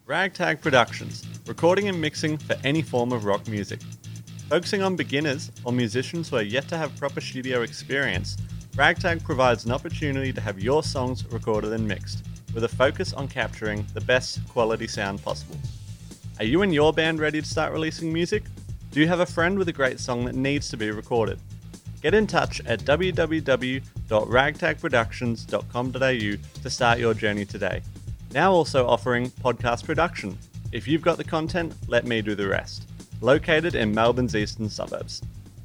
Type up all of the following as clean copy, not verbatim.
Ragtag Productions, recording and mixing for any form of rock music. Focusing on beginners or musicians who are yet to have proper studio experience, Ragtag provides an opportunity to have your songs recorded and mixed, with a focus on capturing the best quality sound possible. Are you and your band ready to start releasing music? Do you have a friend with a great song that needs to be recorded? Get in touch at www.ragtagproductions.com.au to start your journey today. Now also offering podcast production. If you've got the content, let me do the rest. Located in Melbourne's eastern suburbs.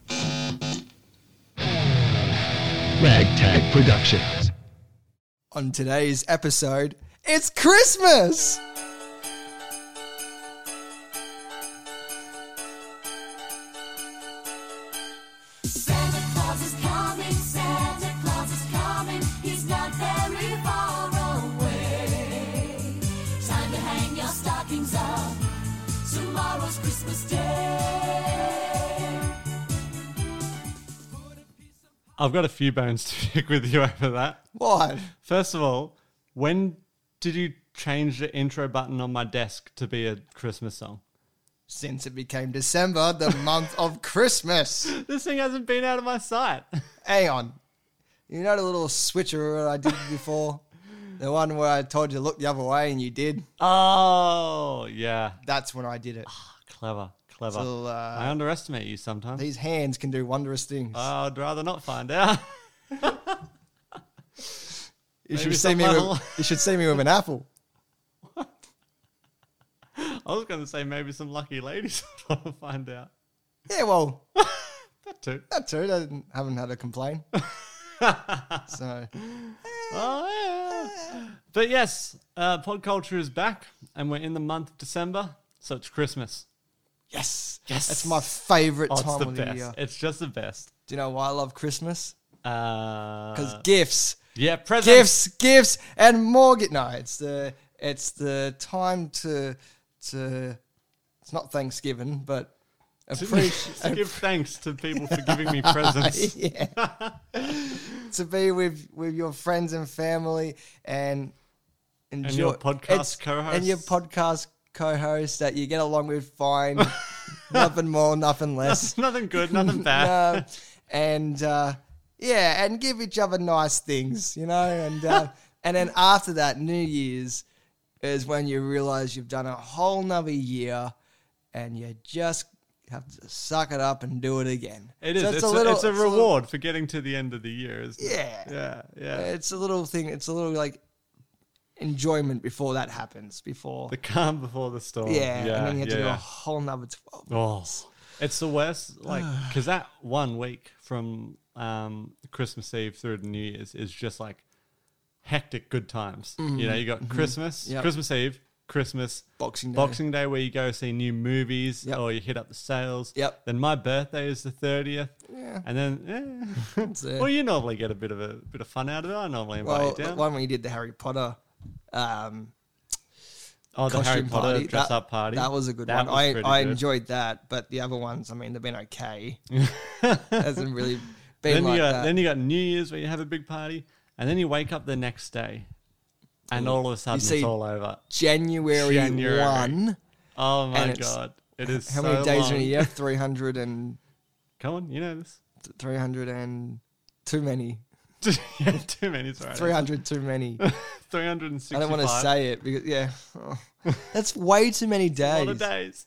Ragtag Productions. On today's episode, it's Christmas! Santa Claus is coming, Santa Claus is coming, he's not very far away. Time to hang your stockings up, tomorrow's Christmas Day. I've got a few bones to pick with you over that. What? First of all, when did you change the intro button on my desk to be a Christmas song? Since it became December, the month of Christmas. This thing hasn't been out of my sight. Hang on. You know the little switcheroo I did before? The one where I told you to look the other way and you did? Oh, yeah. That's when I did it. Clever. So, I underestimate you sometimes. These hands can do wondrous things. I'd rather not find out. You should see me with an apple. I was going to say maybe some lucky ladies want to find out. Yeah, well, That too. I haven't had a complaint. So, Oh, yeah. But yes, Pod Culture is back, and we're in the month of December, so it's Christmas. yes. Yes. That's my favourite Oh, it's time the of the best. year. It's just the best. Do you know why I love Christmas? Because Because gifts. yeah, presents. Gifts, and more. No, it's the time to. It's not Thanksgiving, but To give thanks to people for giving me presents. yeah, to be with your friends and family and enjoy your podcast co-hosts. and your podcast co-host that you get along with fine. Nothing more, nothing less. Nothing good, nothing bad. And and give each other nice things, and then after that, New Year's is when you realize you've done a whole nother year, and you just have to suck it up and do it again. It is. So It's a reward for getting to the end of the year, isn't it? Yeah. Yeah. It's a little thing. It's a little like enjoyment before that happens. Before The calm before the storm. and then you have to do a whole nother 12 Oh, months. it's the worst. Because that 1 week from Christmas Eve through to New Year's is just like hectic good times. You got Christmas, Yep. Christmas Eve, Christmas, Boxing Day. where you go see new movies Yep. or you hit up the sales. Yep. Then my birthday is the 30th. Yeah. And then, That's it. well, you normally get a bit of fun out of it. I normally invite Well, you the down. one when you did the Harry Potter The Harry costume Potter party, dress up party. That was a good That one. was pretty I good. enjoyed that, but the other ones, I mean, they've been okay. Hasn't really been Then like you got that. then you got New Year's where you have a big party, and then you wake up the next day, and all of a sudden see it's all over. January 1. Oh my And it's- god, it is How so many days long. in a year? 300 and Come on, you know this. 300 and too many. Yeah, too many. Sorry, 300 too many. 365. I don't want to say it because that's way too many A days. lot of days.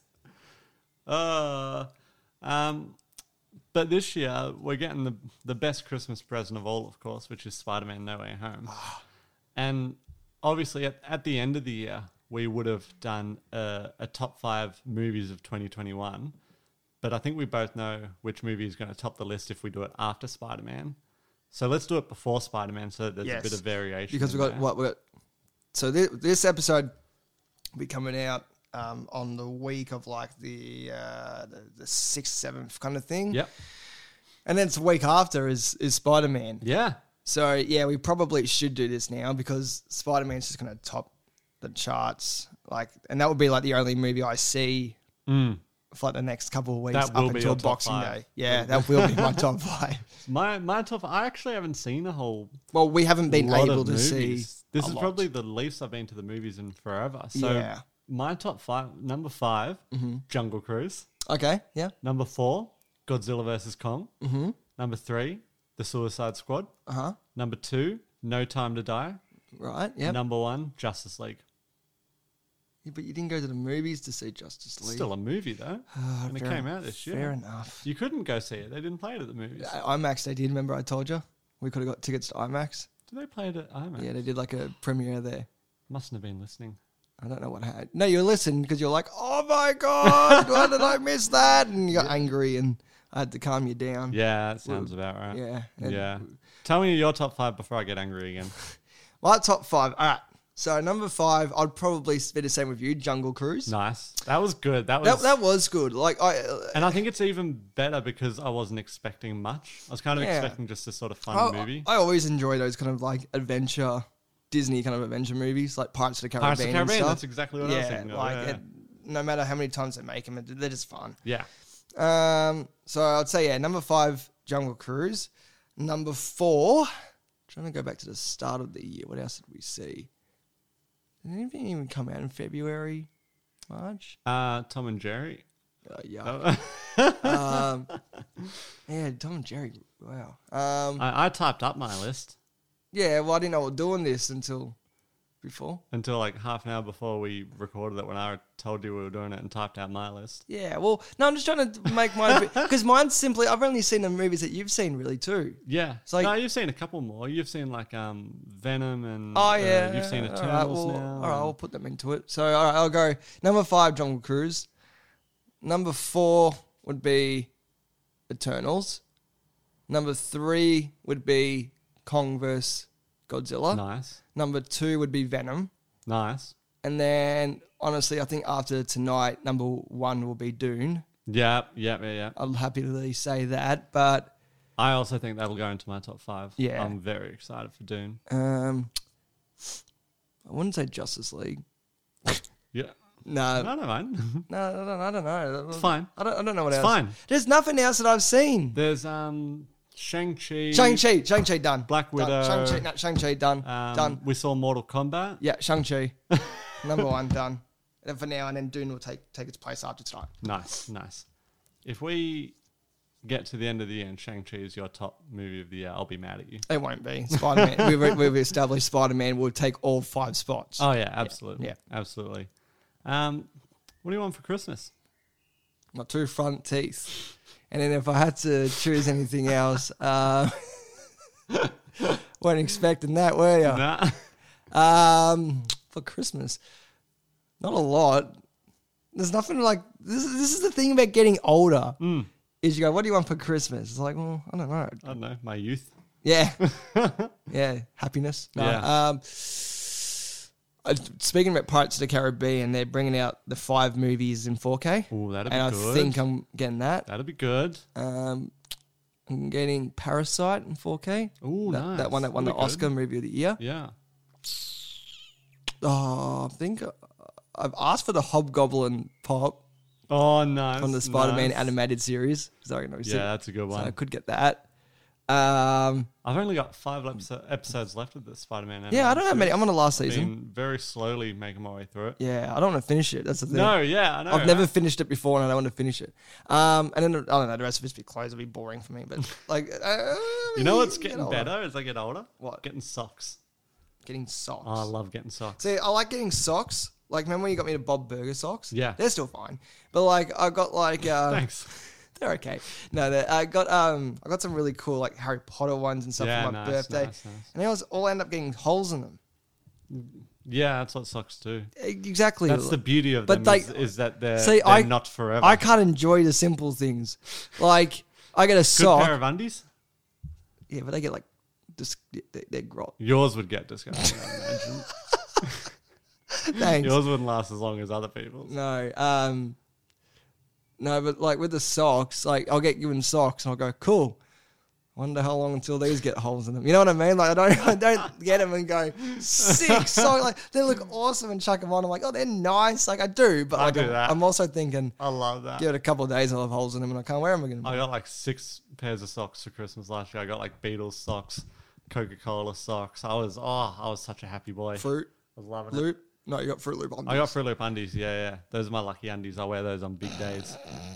But this year we're getting the best Christmas present of all, of course, which is Spider-Man: No Way Home. And obviously, at the end of the year, we would have done a top 5 movies of 2021. But I think we both know which movie is going to top the list if we do it after Spider-Man. So let's do it before Spider-Man so that there's a bit of variation. Because in we got there. So this episode will be coming out on the week of like the 6th, 7th kind of thing. Yep. And then it's a week after is Spider-Man. Yeah. So yeah, we probably should do this now because Spider-Man's just going to top the charts. And that would be like the only movie I see for like the next couple of weeks That will up be until your top Boxing 5. Day. Yeah, that will be my top 5. My top. I actually haven't seen a whole Well, we haven't been lot able of to see. movies. This a is lot. probably the least I've been to the movies in forever. So Yeah. my top 5. Number 5, Jungle Cruise. Okay, yeah. Number 4, Godzilla vs Kong. Mm-hmm. Number 3, The Suicide Squad. Uh-huh. Number 2, No Time to Die. Right, yeah. Number 1, Justice League. Yeah, but you didn't go to the movies to see Justice League. Still a movie though, and it fair- came out this year. Fair enough. You couldn't go see it. They didn't play it at the movies. IMAX, they did. Remember I told you? We could have got tickets to IMAX. Did they play it at IMAX? Yeah, they did like a premiere there. Mustn't have been listening. I don't know what happened. No, you listened because you're like, oh my God, why did I miss that? And you got angry and I had to calm you down. Yeah, that sounds about right. Yeah. Yeah. Tell me your top 5 before I get angry again. My top 5. All right. So number 5, I'd probably be the same with you, Jungle Cruise. Nice. That was good. That was. That was good. Like And I think it's even better because I wasn't expecting much. I was kind of Yeah. expecting just a sort of fun movie. I always enjoy those kind of like adventure, Disney kind of adventure movies, like Pirates of the Caribbean. Pirates of the Caribbean. And stuff. That's exactly what I was thinking. Of, like yeah. no matter how many times they make them, they're just fun. Yeah. So I'd say number 5, Jungle Cruise. Number 4, trying to go back to the start of the year. What else did we see? Did anything even come out in February, March? Tom and Jerry. Yeah. Yeah, Tom and Jerry. Wow. I typed up my list Yeah, well, I didn't know we were doing this until before. until like half an hour before we recorded it when I told you we were doing it and typed out my list. Yeah, well, no, I'm just trying to make mine because mine's simply I've only seen the movies that you've seen really too. Yeah. It's like- no, you've seen a couple more. You've seen like Venom and Oh yeah, you've seen all right, Eternals well, now. All right, I'll put them into it. So all right, I'll go number 5, Jungle Cruise. Number 4 would be Eternals. Number 3 would be Kong vs Godzilla. Nice. Number 2 would be Venom. Nice. And then, honestly, I think after tonight, number 1 will be Dune. Yeah. I'll happily say that, but I also think that'll go into my top 5. Yeah. I'm very excited for Dune. I wouldn't say Justice League. Yeah. No, I don't mind. no, I don't know. It's fine. I don't know what It's else. fine. There's nothing else that I've seen. There's Shang-Chi. Shang-Chi done. Black Done. Widow. Shang-Chi done. Done. We saw Mortal Kombat. Yeah, Shang-Chi. Number 1 done. And for now, and then Dune will take its place after tonight. Nice. If we get to the end of the year and Shang-Chi is your top movie of the year, I'll be mad at you. It won't be. Spider-Man. we've established Spider-Man will take all 5 spots. Oh yeah, absolutely. Yeah. Absolutely. What do you want for Christmas? My 2 front teeth. And then if I had to choose anything else, weren't expecting that, were you? Nah. For Christmas, not a lot. There's nothing like this. This is the thing about getting older. Is you go, what do you want for Christmas? It's like, well, I don't know. I don't know. My youth. Yeah, yeah, happiness. No. Yeah. Speaking about Pirates of the Caribbean, they're bringing out the 5 movies in 4K. Oh, that'd be and good. I think I'm getting that. That'd be good. I'm getting Parasite in 4K. Oh, nice. That one that won the That'd be Oscar movie of the year. Yeah. Oh, I think I've asked for the Hobgoblin pop Oh, nice. from the Spider-Man nice. animated series. Sorry, no, Yeah, that's a good so one. I could get that. I've only got 5 episodes left of the Spider-Man. Yeah, I don't have many. I'm on the last I've season. been very slowly making my way through it. Yeah, I don't want to finish it. That's the thing. No, yeah, I know. I've never right? finished it before, and I don't want to finish it. And then I don't know. The rest of it's be closed. It'll be boring for me. But like, You know what's get getting older. better as I get older? What? Getting socks. Getting socks. Oh, I love getting socks. See, I like getting socks. Like, remember when you got me the Bob Burger socks? Yeah. They're still fine. But like, I got like Thanks. they're okay. No, I got some really cool like Harry Potter ones and stuff Yeah, for my nice, birthday. nice. And they all end up getting holes in them. Yeah, that's what socks do. Exactly. That's the beauty of But them they- is that they're, See, they're not forever. I can't enjoy the simple things. Like, I get a Good sock. pair of undies? Yeah, but they get like, they're grot. Yours would get disgusting, I imagine. Thanks. Yours wouldn't last as long as other people's. No, but like with the socks, like I'll get given socks and I'll go, cool. Wonder how long until these get holes in them. You know what I mean? Like I don't get them and go, sick socks. Like they look awesome and chuck them on. I'm like, oh, they're nice. Like I do, but I like, do that. I'm also thinking, I love that. give it a couple of days and I'll have holes in them and I can't wear them again. I got like 6 pairs of socks for Christmas last year. I got like Beatles socks, Coca-Cola socks. I was such a happy boy. Fruit, I was loving loop. No, you got Fruit Loop on. I got Fruit Loop undies. Yeah. Those are my lucky undies. I wear those on big days.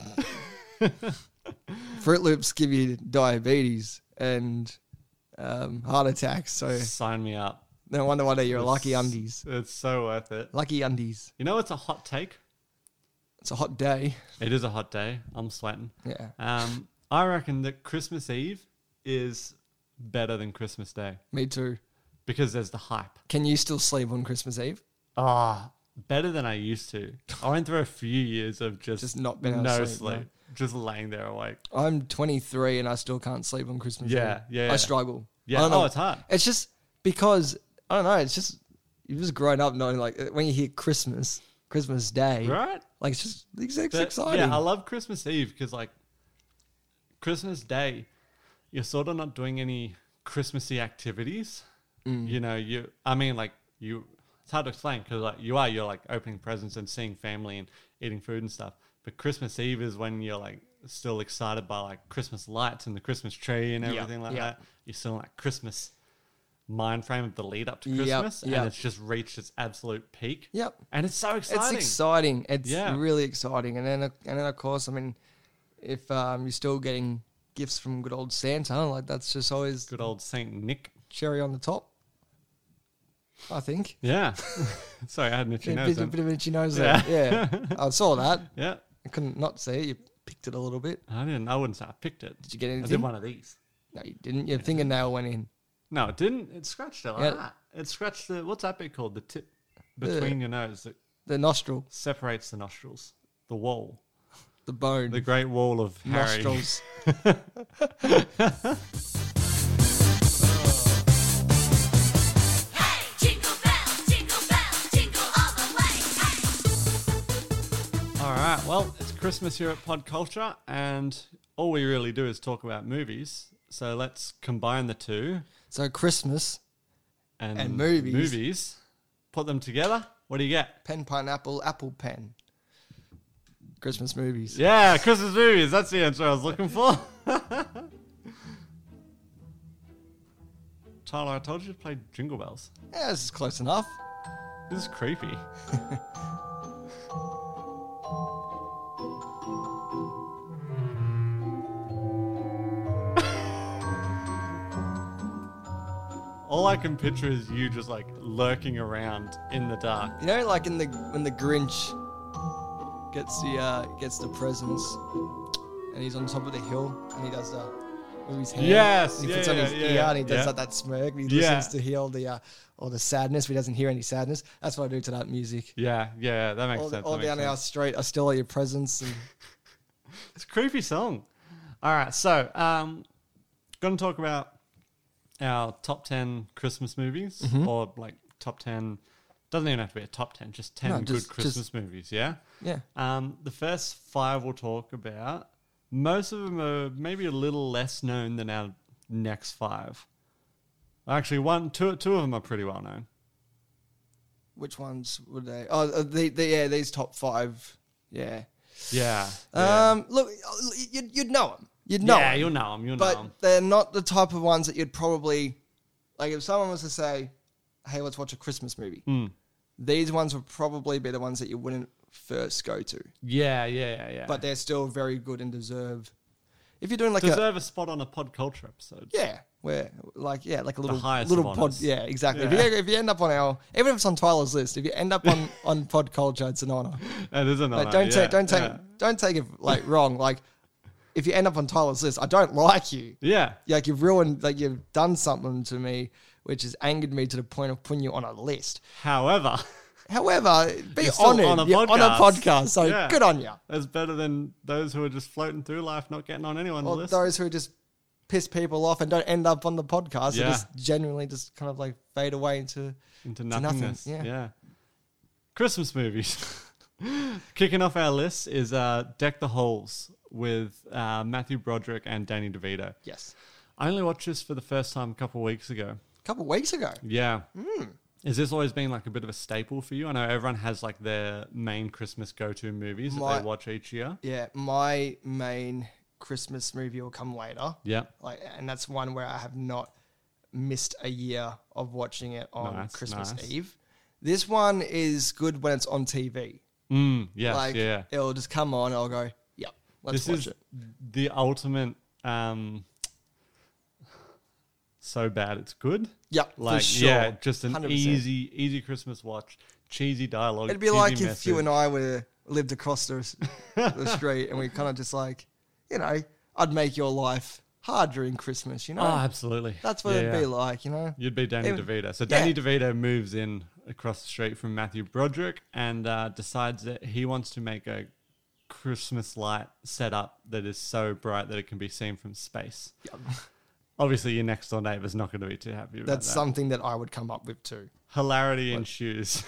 Fruit Loops give you diabetes and heart attacks. So Sign me up. no wonder why you're lucky It's- undies. It's so worth it. Lucky undies. You know, it's a hot take. It's a hot day. It is a hot day. I'm sweating. Yeah. I reckon that Christmas Eve is better than Christmas Day Me too. because there's the hype. Can you still sleep on Christmas Eve? Better than I used to. I went through a few years of just not being able to no sleep, sleep, no. just laying there awake. I'm 23 and I still can't sleep on Christmas Yeah, Eve. yeah. I struggle. Yeah. I don't know. It's hard. It's just because, I don't know, it's just, you've just grown up knowing, like, when you hear Christmas Day, Right? like, it's But, exciting. yeah, I love Christmas Eve because, like, Christmas Day, you're sort of not doing any Christmassy activities. You know, it's hard to explain because, like, you're like opening presents and seeing family and eating food and stuff. But Christmas Eve is when you're like still excited by like Christmas lights and the Christmas tree and everything like that. You're still in that Christmas mind frame of the lead up to Christmas, and it's just reached its absolute peak. Yep. And it's so exciting. It's exciting. It's Yeah. really exciting. And then of course, I mean, if you're still getting gifts from good old Santa, like, that's just always Good old Saint Nick. cherry on the top, I think. Yeah. Sorry, I had an itchy A nose. bit, then. bit of an itchy nose there. Yeah. I saw that. Yeah. I couldn't not see it. You picked it a little bit. I wouldn't say I picked it. Did you get I anything? did one of these. No, you didn't. Your fingernail went in. No, it didn't. It scratched it like Yeah. that. It scratched what's that bit called? The tip between your nose that The nostril, separates the nostrils. The wall. the bone, The great wall of Harry. nostrils. Hey, jingle bells, jingle all the way. Hey. All right. Well, it's Christmas here at Pod Culture, and all we really do is talk about movies. So let's combine the two So Christmas, and movies. Movies. Put them together. What do you get? pen, pineapple, apple pen. Christmas movies. Yeah, Christmas movies. That's the answer I was looking for. Tyler, I told you to play Jingle Bells. Yeah, this is close enough. This is creepy. All I can picture is you just like lurking around in the dark. You know, like when the Grinch gets the presents, and he's on top of the hill, and he does with his hand. Yes, and he yeah, puts on his yeah, ear, yeah, and he does yeah. that smirk, and he Yeah. listens to hear all the sadness, but he doesn't hear any sadness. That's what I do to that music. Yeah, that makes All sense. all that makes down our sense. street, I steal all your presents. And It's a creepy song. All right, so going to talk about our top 10 Christmas movies, Mm-hmm. or like top 10. Doesn't even have to be a top 10, just 10 No, good just- Christmas movies. Yeah. yeah, The first 5 we'll talk about. Most of them are maybe a little less known than our next 5. Actually, two of them are pretty well known. which ones would they? Oh, these top 5. Yeah. Yeah. Look, you'd know them. You'd know. yeah, 'em. you'll know them. You'll know But them. they're not the type of ones that you'd probably like. If someone was to say, "Hey, let's watch a Christmas movie," these ones would probably be the ones that you wouldn't first go to. Yeah. But they're still very good and deserve. If you're doing like deserve a spot on a Pod Culture episode. where like a little highest little of pod, honours. yeah, exactly. Yeah. If you end up on even if it's on Tyler's list, if you end up on Pod Culture, it's an honor. That is an honor. Like, don't yeah. take it like wrong. Like if you end up on Tyler's list, I don't like you. Yeah. Like you've ruined, like you've done something to me, which has angered me to the point of putting you on a list. However, However, be You're still honoured. on a You're on a podcast. podcast, so Yeah. good on you. that's better than those who are just floating through life, not getting on anyone's Or list. those who just piss people off and don't end up on the podcast, Yeah. and just genuinely just kind of like fade away into nothing, nothingness. yeah. Yeah. Christmas movies. Kicking off our list is Deck the Halls with Matthew Broderick and Danny DeVito. yes, I only watched this for the first time a couple of weeks ago. a couple of weeks ago. Yeah. Has this always been like a bit of a staple for you? I know everyone has like their main Christmas go-to movies that My- they watch each year. Yeah, my main Christmas movie will come later. Yeah. And that's one where I have not missed a year of watching it on Nice, Christmas nice. Eve. This one is good when it's on TV. Yes, Like, yeah. it'll just come on. I'll go, yep, let's This watch is it. the ultimate. So bad it's good. Yep, Like for sure. yeah, just an 100%. easy Christmas watch. Cheesy dialogue. It'd be cheesy like if message. you and I lived across the street and we kind of just like, you know, I'd make your life hard during Christmas, you know? Oh, absolutely. That's what it'd be like, you know? You'd be Danny It- DeVito. So yeah. Danny DeVito moves in across the street from Matthew Broderick and decides that he wants to make a Christmas light setup that is so bright that it can be seen from space. Yep. Obviously, your next door neighbor's not going to be too happy about That's that. something that I would come up with too. Hilarity ensues.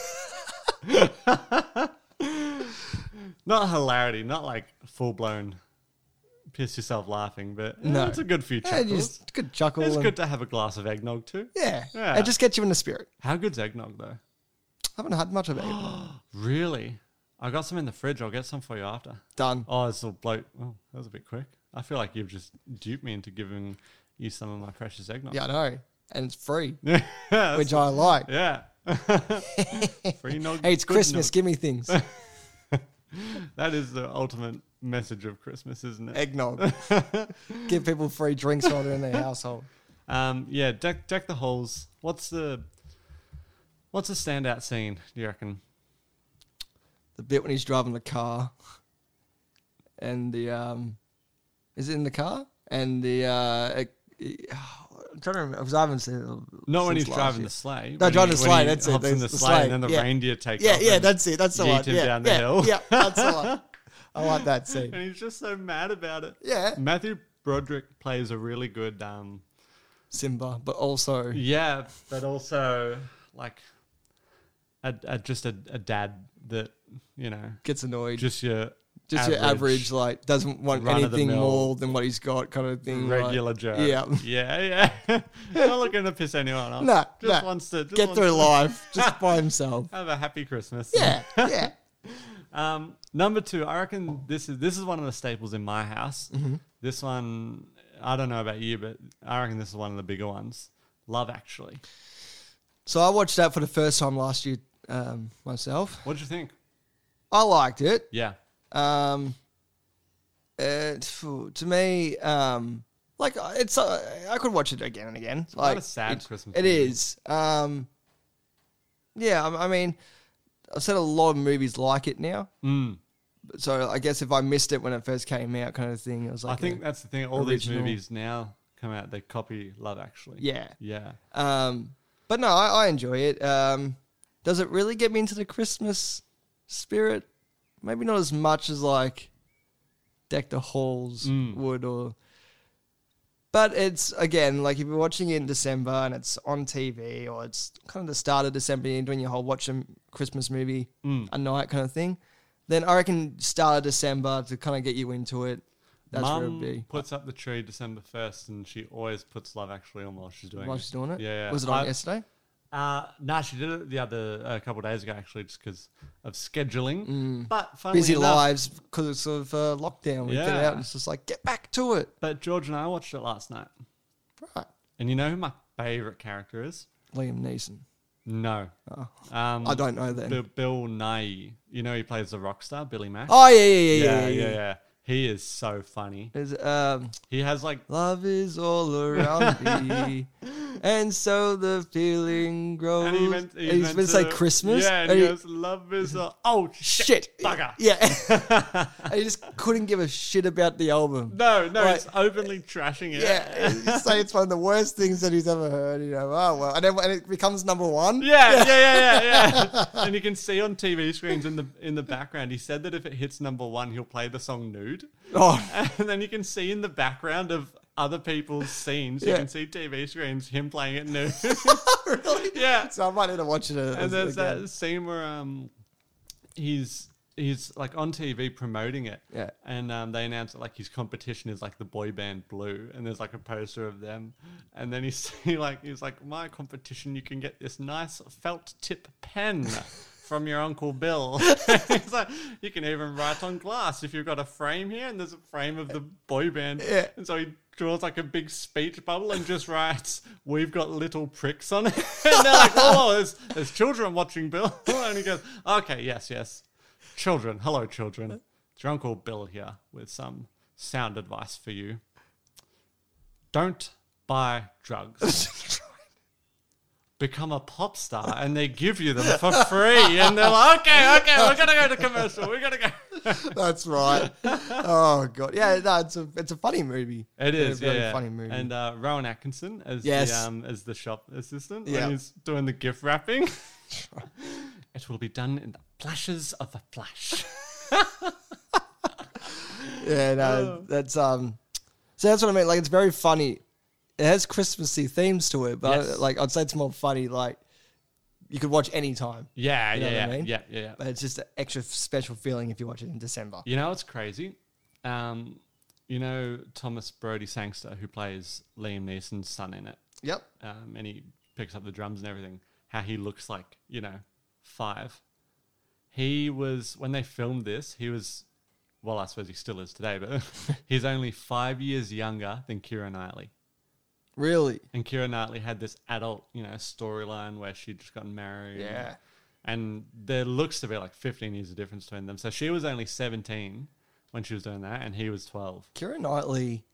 Not hilarity, not like full blown piss yourself laughing, but No. it's a good few Yeah, chuckles. just good chuckle. It's and- good to have a glass of eggnog too. Yeah. Yeah. It just gets you in the spirit. How good's eggnog though? I haven't had much of it. Really? I got some in the fridge. I'll get some for you after. Done. Oh, it's a bloke. Oh, that was a bit quick. I feel like you've just duped me into giving you some of my precious eggnog. Yeah, I know. And it's free, Yeah. which I like. Yeah. Free nog. Hey, it's good Christmas. nog. Give me things. That is the ultimate message of Christmas, isn't it? Eggnog. Give people free drinks while they're in their household. Yeah, deck the halls. What's the standout scene, do you reckon? The bit when he's driving the car and the is it in the car? And the I'm trying to remember because I haven't seen it. Not when since he's last driving year. the sleigh. No, when driving he- the when sleigh, he that's it, hops in the the sleigh, sleigh, and then the yeah. reindeer take Yeah, off. yeah, and that's it. That's the yeet one. him Yeah, down the yeah, hill. yeah, that's the one. I like that scene. And he's just so mad about it. Yeah. Matthew Broderick plays a really good, Simba, but also yeah, but also like just a dad that, you know, gets annoyed. just your Just your average, like, doesn't want anything run-of-the-mill more than what he's got kind of thing. regular like, Joe. Yeah. Yeah. Not looking to piss anyone off. No, just no. wants to just Get wants through to life just by himself. Have a happy Christmas. Yeah, yeah. Number 2, I reckon this is one of the staples in my house. Mm-hmm. This one, I don't know about you, but I reckon this is one of the bigger ones. Love Actually. So I watched that for the first time last year myself. What did you think? I liked it. Yeah. To me, like it's I could watch it again and again. It's quite Like a sad Christmas It movie. is. Yeah, I mean, I've seen a lot of movies like it now. Mm. So I guess if I missed it when it first came out, kind of thing, it was like I think that's the thing. All original. these movies now come out, they copy Love Actually. yeah. Yeah. But no, I enjoy it. Does it really get me into the Christmas spirit? Maybe not as much as like Deck the Halls would, or. But it's again like if you're watching it in December and it's on TV, or it's kind of the start of December, you're doing your whole watch a Christmas movie a night kind of thing. Then I reckon start of December to kind of get you into it. That's where it'd Mum be. puts up the tree December 1st, and she always puts Love Actually on while she's doing While it. she's doing it. Yeah. Was it on yesterday? Nah, she did it a couple of days ago actually, just because of scheduling. But funnily Busy enough, lives because of lockdown. We get Yeah. out and it's just like get back to it. But George and I watched it last night, Right. and you know who my favorite character is? Liam Neeson. No, Oh. I I don't know then. Bill Nighy. You know he plays the rock star Billy Mack. Oh yeah. yeah. He is so funny. Is He has like love is all around me, and so the feeling grows. and he's meant to say Christmas. Yeah, and and he he- goes, "Love is a oh shit, bugger." Yeah, and he just couldn't give a shit about the album. No, Like- he's openly trashing it. Yeah, he's saying it's one of the worst things that he's ever heard. You know, oh well, and then when it becomes number one. Yeah. And you can see on TV screens in the background. He said that if it hits number 1, he'll play the song "Nude," Oh, and then you can see in the background of other people's scenes. You Yeah. can see TV screens him playing it nude. really? Yeah. So I might need to watch it. And there's again. that scene where he's like on TV promoting it. Yeah. And they announce that like his competition is like the boy band Blue, and there's like a poster of them. And then he's like, my competition, you can get this nice felt tip pen. from your Uncle Bill. It's like, you can even write on glass if you've got a frame here and there's a frame of the boy band. Yeah. And so he draws like a big speech bubble and just writes, "We've got little pricks on it." And they're like, "Oh, there's children watching, Bill." And he goes, "Okay, yes. Children, hello, children. It's your Uncle Bill here with some sound advice for you. Don't buy drugs. Become a pop star, and they give you them for free." And they're like, okay, we're gonna go to commercial. We gotta go. That's right. Oh god, yeah, no, it's a funny movie. It is, a very yeah. funny movie. And Rowan Atkinson as Yes. as the shop assistant. Yeah. When he's doing the gift wrapping. It will be done in the flashes of a flash. Yeah, no, that's So that's what I mean. Like, it's very funny. It has Christmassy themes to it, but Yes. like I'd say it's more funny. Like, you could watch any time, Yeah, You know what I mean? yeah. but it's just an extra special feeling if you watch it in December. You know what's crazy? You know Thomas Brody Sangster, who plays Liam Neeson's son in it, Yep. and he picks up the drums and everything. How he looks like, 5. He was, when they filmed this, he was, well, I suppose he still is today, but he's only 5 years younger than Keira Knightley. Really? And Keira Knightley had this adult, storyline where she'd just gotten married. Yeah. And there looks to be like 15 years of difference between them. So she was only 17 when she was doing that, and he was 12. Keira Knightley.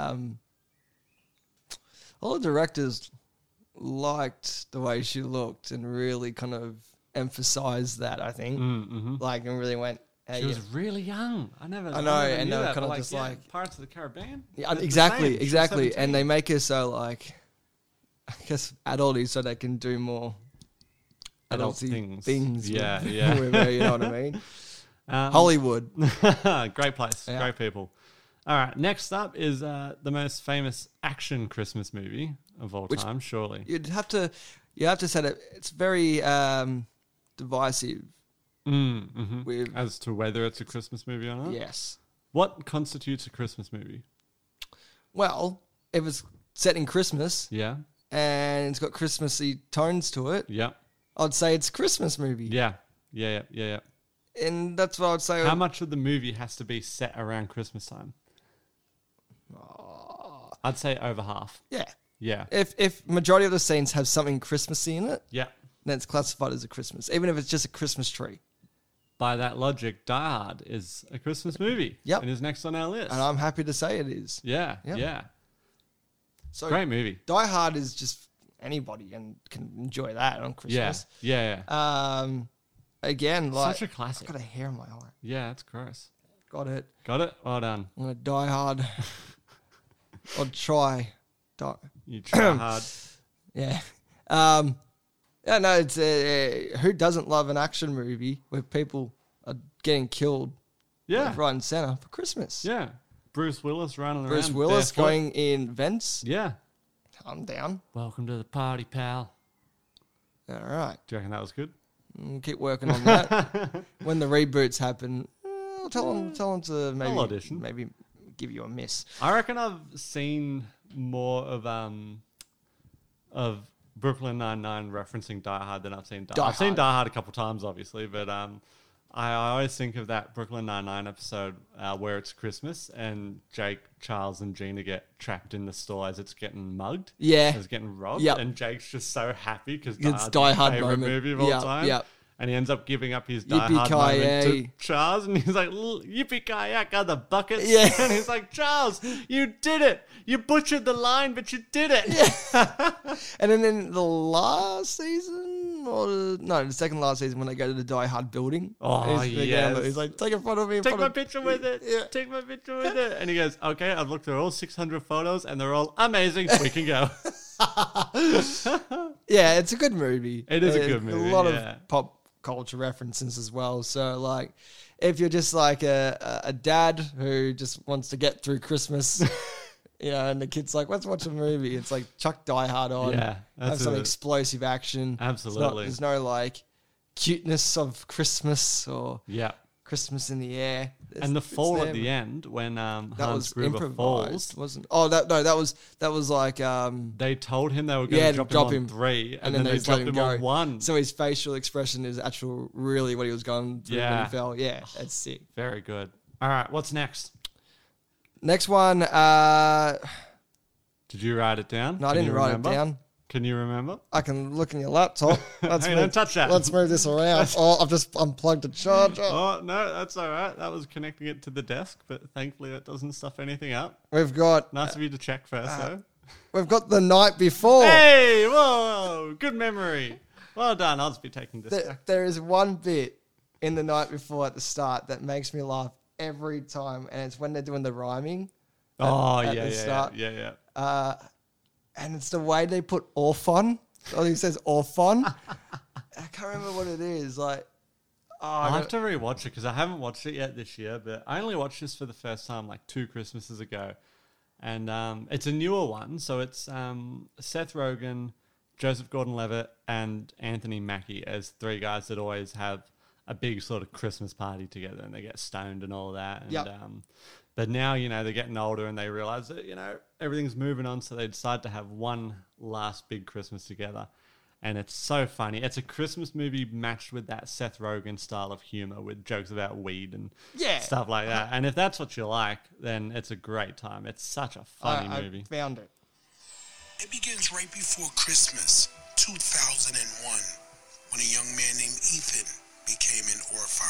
All the directors liked the way she looked and really kind of emphasized that. I think, like, and really went. Hey, She was really young. I know, never and knew they were that, kinda but, just like- Pirates of the Caribbean. Yeah, It's the exactly, same. She was exactly. 17. And they make her so, like, I guess adulty so they can do more Adult adulty things. with- Yeah. with her, you know what I mean? Hollywood. Great place. Yeah. Great people. All right. Next up is the most famous action Christmas movie of all time, surely. You have to say that it's very divisive. With As to whether it's a Christmas movie or not? yes. What constitutes a Christmas movie? Well, if it's set in Christmas Yeah. and it's got Christmassy tones to it, Yeah. I'd say it's a Christmas movie. Yeah. And that's what I'd say. How much of the movie has to be set around Christmas time? I'd say over half. Yeah. Yeah. If majority of the scenes have something Christmassy in it, Yeah. then it's classified as a Christmas, even if it's just a Christmas tree. By that logic, Die Hard is a Christmas movie. Yep. And is next on our list. And I'm happy to say it is. Yeah. Yep. Yeah. So Great movie. Die Hard is just anybody and can enjoy that on Yeah. Christmas. Yeah. Again, like Such a classic. I've got a hair in my eye. Yeah, it's gross. Got it. Got it? Well done. I'm gonna die hard. Or try. Die. You try hard. Yeah. Yeah, no, it's who doesn't love an action movie where people are getting killed Yeah. left, right, and center for Christmas? Yeah. Bruce Willis running around. Bruce Willis barefoot. going in vents. Yeah. I'm down. Welcome to the party, pal. All right. Do you reckon that was good? We'll keep working on that. When the reboots happen, I'll tell them to I'll audition. maybe give you a miss. I reckon I've seen more of Brooklyn Nine-Nine referencing Die Hard than I've seen Die Hard. I've seen Hard. Die Hard a couple times, obviously, but I always think of that Brooklyn Nine-Nine episode where it's Christmas and Jake, Charles, and Gina get trapped in the store as it's getting mugged. Yeah. As it's getting robbed. Yep. And Jake's just so happy because It's Die Hard favorite moment. movie of all Yep, time. yep. And he ends up giving up his Die Hard moment to Yippee-ki-yay. Charles, and he's like, "Yippee-ki-yak, got the buckets." Yeah. And he's like, "Charles, you did it. You butchered the line, but you did it." And then in the last season, the second last season, when they go to the Die Hard building, Oh, yes. he's like, take a photo of me. in Take front my of-" picture with it. Yeah. Take my picture with it. And he goes, "Okay, I've looked through all 600 photos and they're all amazing. We can go." Yeah, it's a good movie. It is a good movie, A lot yeah. of pop culture references as well. So, like, if you're just like a dad who just wants to get through Christmas, and the kid's like, let's watch a movie. It's like chuck Die Hard on. Yeah, have that's some it. explosive action. Absolutely. There's no like cuteness of Christmas or Yeah. Christmas in the Air. And the It's fall there, at the man. end when That Hans was Gruber improvised, falls. wasn't? Oh, that was like They told him they were going yeah, to to drop him on 3, and then they just dropped let him go. on 1. So his facial expression is actual, really what he was going through when Yeah. he fell. Yeah, that's sick. Very good. All right, what's next? Next one. Did you write it down? No, I Can didn't you write remember? it down. Can you remember? I can look in your laptop. Let's Hey, don't touch that. Let's move this around. Oh, I've just unplugged the charger. Oh, no, that's all right. That was connecting it to the desk, but thankfully that doesn't stuff anything up. We've got Nice of you to check first, though. the night before. Hey, whoa, good memory. Well done. I'll just be taking this back. There is one bit in the night before at the start that makes me laugh every time, and it's when they're doing the rhyming. Oh, at yeah, the yeah, start. yeah. And it's the way they put orphan. I think it says orphan. I can't remember what it is. Like, I'll have to rewatch it because I haven't watched it yet this year, but I only watched this for the first time like 2 Christmases ago. And it's a newer one. So it's Seth Rogen, Joseph Gordon-Levitt, and Anthony Mackie as 3 guys that always have a big sort of Christmas party together and they get stoned and all that. And, Yep. But now, they're getting older and they realize that, everything's moving on. So they decide to have one last big Christmas together. And it's so funny. It's a Christmas movie matched with that Seth Rogen style of humor with jokes about weed and Yeah. stuff like that. And if that's what you like, then it's a great time. It's such a funny movie. I found it. It begins right before Christmas, 2001, when a young man named Ethan became an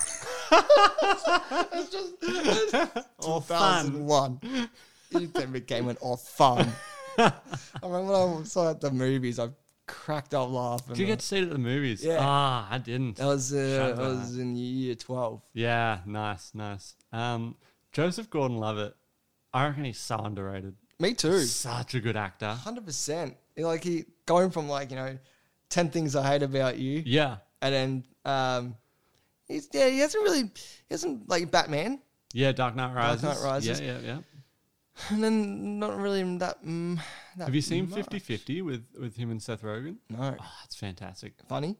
orphan. Or fun. 2001. Ethan became an orphan. I remember when I saw it at the movies, I cracked up laughing. Did you get to see it at the movies? Yeah. Ah, I didn't. That was I Shut was in year 12. Yeah, nice. Joseph Gordon-Levitt, I reckon he's so underrated. Me too. Such a good actor. 100%. Like he going from 10 things I hate about you, Yeah. and then he hasn't like Batman, Yeah, Dark Knight Rises. Knight Rises. Yeah. and then not really that. Have you seen much. 50-50 with him and Seth Rogen? No, Oh, it's fantastic. funny.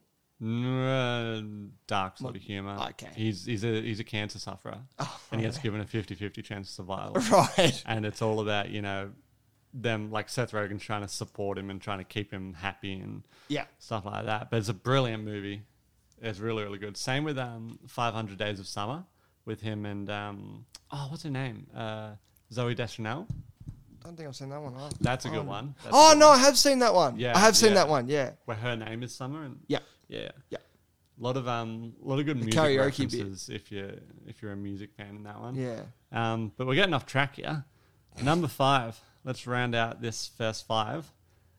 Dark sort of humor. Okay. He's a cancer sufferer, and he gets given a 50-50 chance to survive. Right. And it's all about, them, like Seth Rogen trying to support him and trying to keep him happy and Yeah. stuff like that. But it's a brilliant movie. It's really, really good. Same with 500 Days of Summer with him and, what's her name? Zoe Deschanel. I don't think I've seen that one. Either. That's a good one. That's Oh a good no, one. I have seen that one. Yeah, I have seen yeah. that one. Yeah. Where her name is Summer. And Yeah. Yeah. Yeah. A lot of good music karaoke bit. references if you're a music fan in that one. Yeah. But we're getting off track here. Number 5. Let's round out this first 5.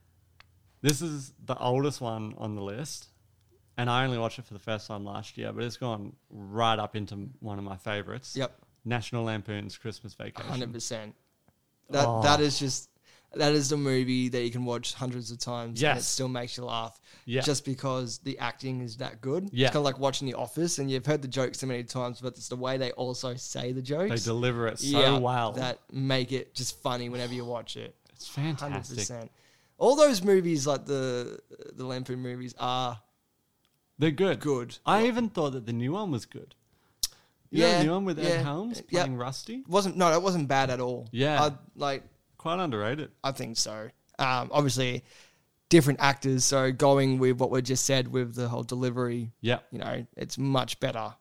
This is the oldest one on the list, and I only watched it for the first time last year, but it's gone right up into one of my favorites. Yep. National Lampoon's Christmas Vacation. 100%. Oh. That is the movie that you can watch hundreds of times and it Yes. still makes you laugh. Yeah. Just because the acting is that good. Yeah. It's kind of like watching The Office and you've heard the jokes so many times, but it's the way they also say the jokes. They deliver it so well. That make it just funny whenever you watch it. It's fantastic. 100%. All those movies, like the Lampoon movies, are They're good. good. I even thought that the new one was good. You know the new one with Ed yeah, Helms yeah. playing Rusty? It wasn't bad at all. Yeah. Quite underrated. I think so. Obviously, different actors. So going with what we just said with the whole delivery, Yeah. it's much better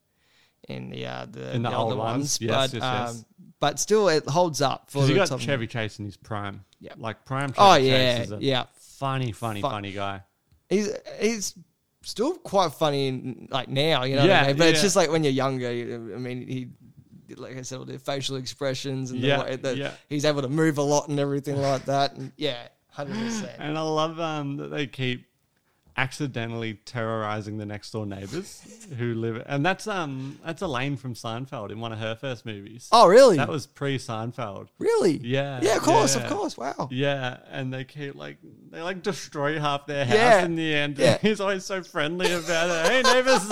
in the In the old older ones. ones. Yes, but yes. but still, it holds up for Because you the got top- Chevy Chase in his prime. Yeah. Like prime Chevy Oh Chase yeah, is a yeah. funny guy. He's still quite funny now. You know what Yeah, I mean? But it's yeah. just like when you're younger. I mean, he. Like I said, all the facial expressions and Yeah, the way that yeah. he's able to move a lot and everything like that. And yeah, 100%. And I love that they keep accidentally terrorizing the next door neighbors who live. And that's Elaine from Seinfeld in one of her first movies. Oh, really? That was pre-Seinfeld. Really? Yeah, Yeah, of course, yeah. of course. Wow. Yeah, and they keep they destroy half their house Yeah, in the end. yeah. He's always so friendly about it. Hey neighbors.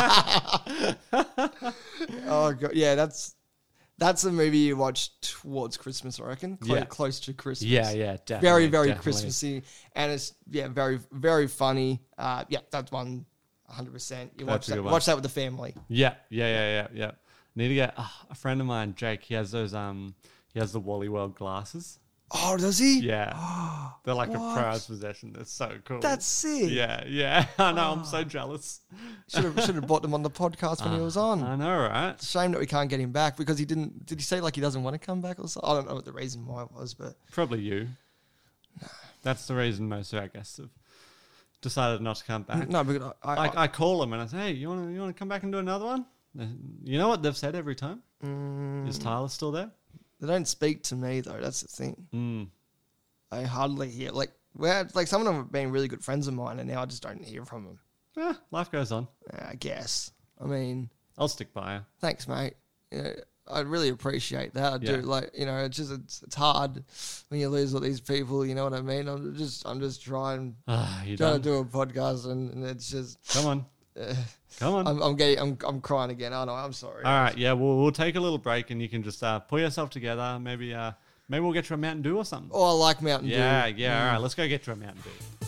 Oh god, yeah, that's a movie you watch towards Christmas, I reckon. Yeah. Close to Christmas. Yeah, definitely. Very, very definitely. Christmassy, and it's very, very funny. Yeah, that's one 100%. You That's a good one. watch that with the family. Yeah. Need to get a friend of mine, Jake. He has those he has the Wally World glasses. Oh, does he? Yeah, they're like a What? prized possession. They're so cool. That's sick. Yeah. I know. I'm so jealous. Should have brought them on the podcast when he was on. I know, right? Shame that we can't get him back because he didn't. Did he say like he doesn't want to come back or something? I don't know what the reason why it was, but Probably you. That's the reason most of our guests have decided not to come back. no, because I call them and I say, "Hey, you want to come back and do another one?" You know what they've said every time? Is Tyler still there? they don't speak to me though. That's the thing. I hardly hear like some of them have been really good friends of mine, and now I just don't hear from them. Life goes on. I guess. I mean, I'll stick by you. thanks, mate. You know, I really appreciate that. I do. Yeah. Like, you know, it's hard when you lose all these people. You know what I mean? I'm just trying You to done? do a podcast, and it's just Come on. Come on. I'm crying again. I know. I'm sorry. All right. Yeah, we'll take a little break and you can just pull yourself together. Maybe we'll get you a Mountain Dew or something. Oh, I like Mountain Dew. Yeah. All right. Let's go get you a Mountain Dew.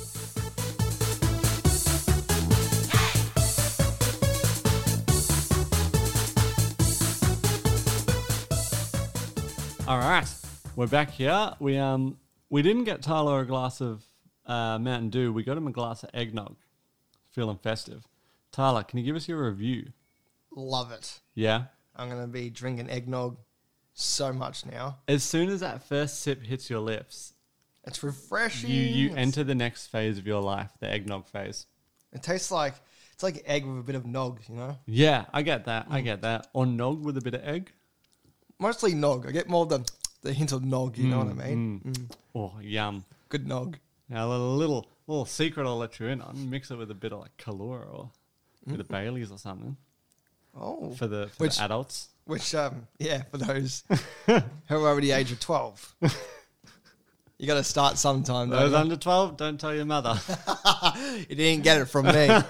All right, we're back here. We didn't get Tyler a glass of Mountain Dew. We got him a glass of eggnog. Feeling festive. Tyler, can you give us your review? Love it. Yeah. I'm gonna be drinking eggnog so much now. As soon as that first sip hits your lips, It's refreshing. you enter the next phase of your life, the eggnog phase. It tastes like it's like egg with a bit of nog. You know, Yeah, I get that. Or nog with a bit of egg. mostly nog. I get more the hint of nog. You know what I mean? Oh, yum. Good nog. Now, a little secret I'll let you in on. Mix it with a bit of like Kahlua or a bit of Bailey's or something Oh, for the Which- adults. which yeah, for those who are over the age of 12, you got to start sometime. Those Don't under 12, don't tell your mother. you? You didn't get it from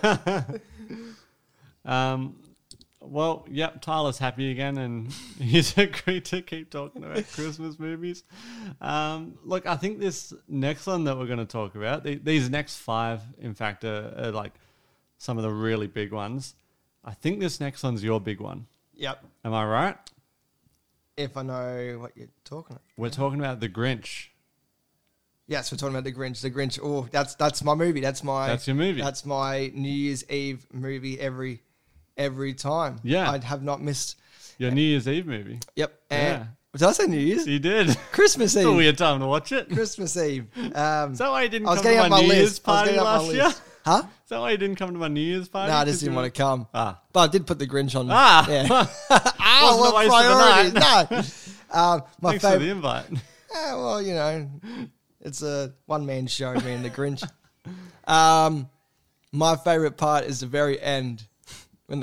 me. Well, yep, Tyler's happy again, and he's agreed to keep talking about Christmas movies. Look, I think this next one that we're going to talk about, these next 5, in fact, are like some of the really big ones. I think this next one's your big one. Yep. Am I right? If I know what you're talking about. We're talking about The Grinch. Yes, we're talking about The Grinch. The Grinch. Oh, that's my movie. That's your movie. That's my New Year's Eve movie every time. Yeah. I have not missed. Your New Year's Eve movie. Yep. Yeah. And did I say New Year's? You did. Christmas It's a Eve. weird time to watch it. Is Christmas Eve. that why you didn't I was come to getting my up my New list. Year's I was party getting up my last year? list. Huh? Is that why you didn't come to my New Year's party? No, I just didn't want to come. Ah. But I did put the Grinch on. Ah. Yeah. Wasn't a what waste of the priorities? No. My Thanks for the favorite. invite. Well, you know, it's a one-man show, me and the Grinch. My favorite part is the very end when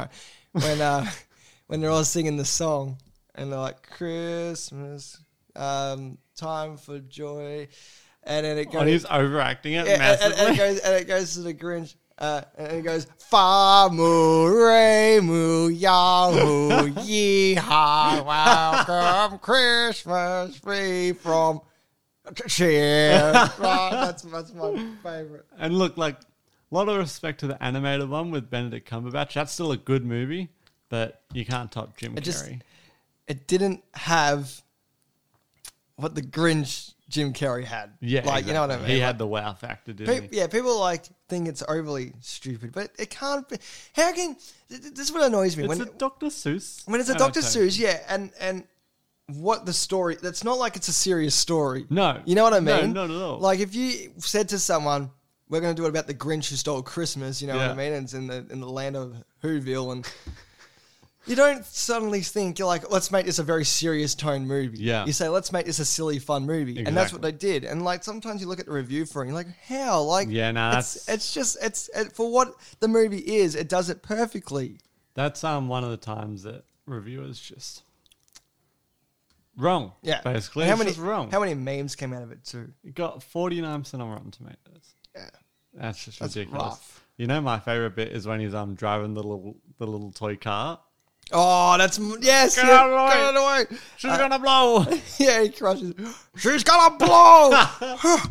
when they're all singing the song and they're like Christmas, time for joy, and then it goes. And he's overacting it Yeah, massively. and it goes to the Grinch. And it goes fa mu re mu yahoo yeehaw welcome Christmas free from cheer. That's my favorite. And look, like, a lot of respect to the animated one with Benedict Cumberbatch. That's still a good movie, but you can't top Jim Carrey. It didn't have what the Grinch Jim Carrey had. Yeah, like you know what I exactly. mean. He Like, had the wow factor, didn't he? Yeah, people like think it's overly stupid, but it can't be. How can this is what annoys me It's when a Dr. Seuss. when it's a Dr. Seuss, yeah, and what the story? That's not like it's a serious story. No. you know what I No, mean. not at all. Like if you said to someone, "We're going to do it about the Grinch who stole Christmas," you know what Yeah. I mean? And it's in the land of Whoville, and you don't suddenly think you're like, "Let's make this a very serious tone movie." Yeah. you say, "Let's make this a silly, fun movie," and that's what they did. And like sometimes you look at the review for it, and you're like, "How?" Like, Yeah, no, it's for what the movie is. It does it perfectly. That's one of the times that reviewers just wrong. Yeah, Basically, And it's just wrong. How many memes came out of it too? It got 49% on Rotten Tomatoes. Yeah. That's just That's ridiculous. rough. You know, my favorite bit is when he's driving the little toy car. Oh, yes. Get yeah, out of the way. Get out of the way. She's gonna blow. Yeah, he crushes. She's gonna blow.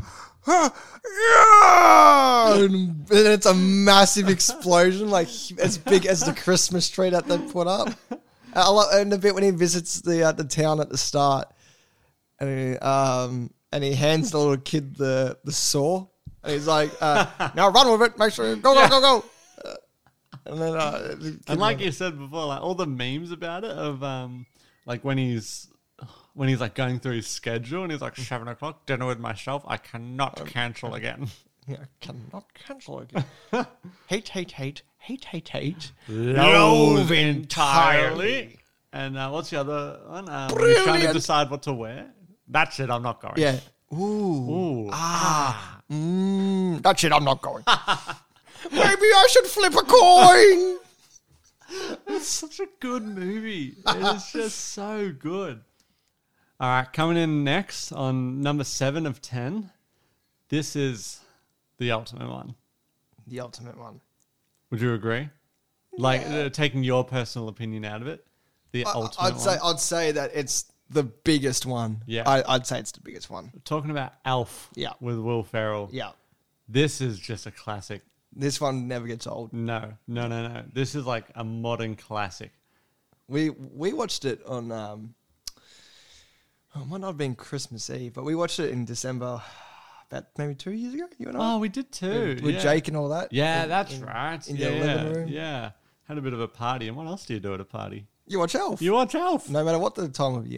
yeah! And it's a massive explosion, like as big as the Christmas tree that they put up. I love, and the bit when he visits the town at the start, and he hands the little kid the saw, and he's like, "Now run with it, make sure you go." And then, And like you said before, like all the memes about it of like when he's like going through his schedule and he's like 7 o'clock dinner with myself. I cannot cancel again. yeah, cannot cancel again. hate. Loathe entirely. And what's the other one? When he's trying to Brilliant. decide what to wear. That's it. I'm not going. Yeah. Ooh. Ooh. That's it. I'm not going. Maybe I should flip a coin. It's such a good movie. It is just so good. All right, coming in next on number 7 of 10. This is the ultimate one. The ultimate one. Would you agree? Like taking your personal opinion out of it, the ultimate one. I'd say that it's the biggest one. Yeah. I'd say it's the biggest one. Talking about Alf. Yeah. With Will Ferrell. Yeah. This is just a classic. This one never gets old. No. This is like a modern classic. We watched it on it might not have been Christmas Eve, but we watched it in December about maybe 2 years ago, you and I. Oh, we did too. With yeah. Jake and all that. Yeah, that's right. In yeah, the living room. Yeah. Had a bit of a party. And what else do you do at a party? You watch Elf. You watch Elf. No matter what the time of year.